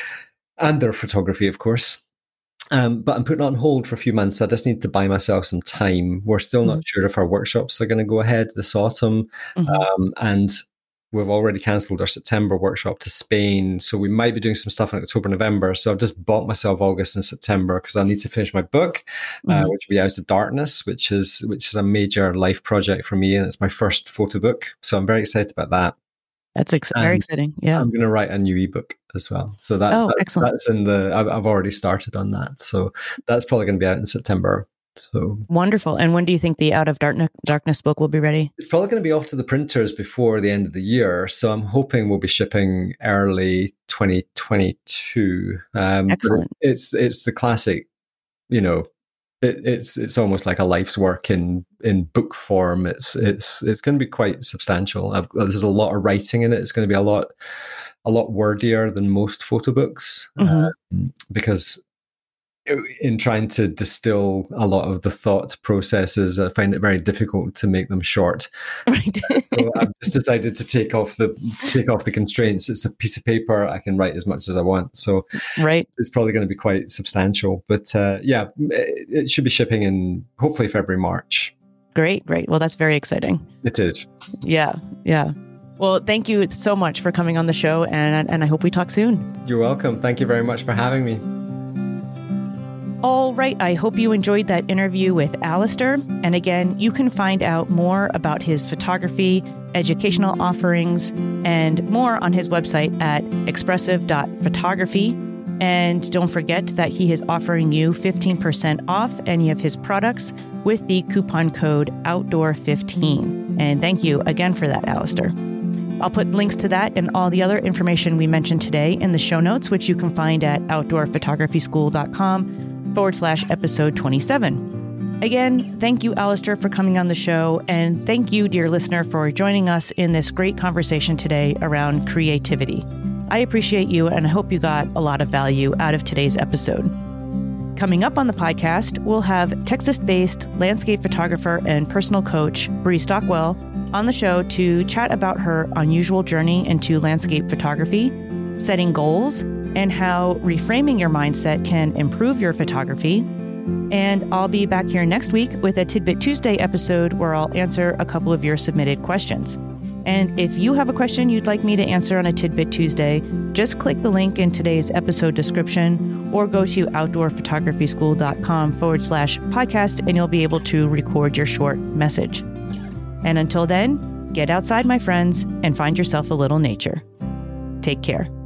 and their photography, of course. Um, but I'm putting it on hold for a few months. I just need to buy myself some time. We're still mm-hmm. not sure if our workshops are going to go ahead this autumn, mm-hmm. um, and we've already cancelled our September workshop to Spain. So we might be doing some stuff in October, November. So I've just bought myself August and September because I need to finish my book, mm-hmm. uh, which will be Out of Darkness, which is which is a major life project for me. And it's my first photo book. So I'm very excited about that. That's ex- very exciting. Yeah. I'm going to write a new ebook as well. So that, oh, that's, excellent. that's in the, I've, I've already started on that. So that's probably going to be out in September. So wonderful. And when do you think the Out of Darkness, Darkness book will be ready? It's probably going to be off to the printers before the end of the year. So I'm hoping we'll be shipping early twenty twenty-two. Um, Excellent. It's it's the classic, you know, it, it's it's almost like a life's work in in book form. It's it's it's going to be quite substantial. I've, there's a lot of writing in it. It's going to be a lot a lot wordier than most photo books, mm-hmm. um, because in trying to distill a lot of the thought processes, I find it very difficult to make them short. Right. So I've just decided to take off the take off the constraints. It's a piece of paper. I can write as much as I want. So right. it's probably going to be quite substantial. But uh, yeah, it, it should be shipping in hopefully February, March. Great, great. Well, that's very exciting. It is. Yeah, yeah. Well, thank you so much for coming on the show, and and I hope we talk soon. You're welcome. Thank you very much for having me. All right, I hope you enjoyed that interview with Alistair. And again, you can find out more about his photography, educational offerings, and more on his website at expressive dot photography. And don't forget that he is offering you fifteen percent off any of his products with the coupon code outdoor fifteen. And thank you again for that, Alistair. I'll put links to that and all the other information we mentioned today in the show notes, which you can find at outdoor photography school dot com forward slash episode twenty-seven. Again, thank you, Alistair, for coming on the show. And thank you, dear listener, for joining us in this great conversation today around creativity. I appreciate you, and I hope you got a lot of value out of today's episode. Coming up on the podcast, we'll have Texas-based landscape photographer and personal coach, Bree Stockwell, on the show to chat about her unusual journey into landscape photography, setting goals, and how reframing your mindset can improve your photography. And I'll be back here next week with a Tidbit Tuesday episode where I'll answer a couple of your submitted questions. And if you have a question you'd like me to answer on a Tidbit Tuesday, just click the link in today's episode description or go to outdoorphotographyschool.com forward slash podcast and you'll be able to record your short message. And until then, get outside, my friends, and find yourself a little nature. Take care.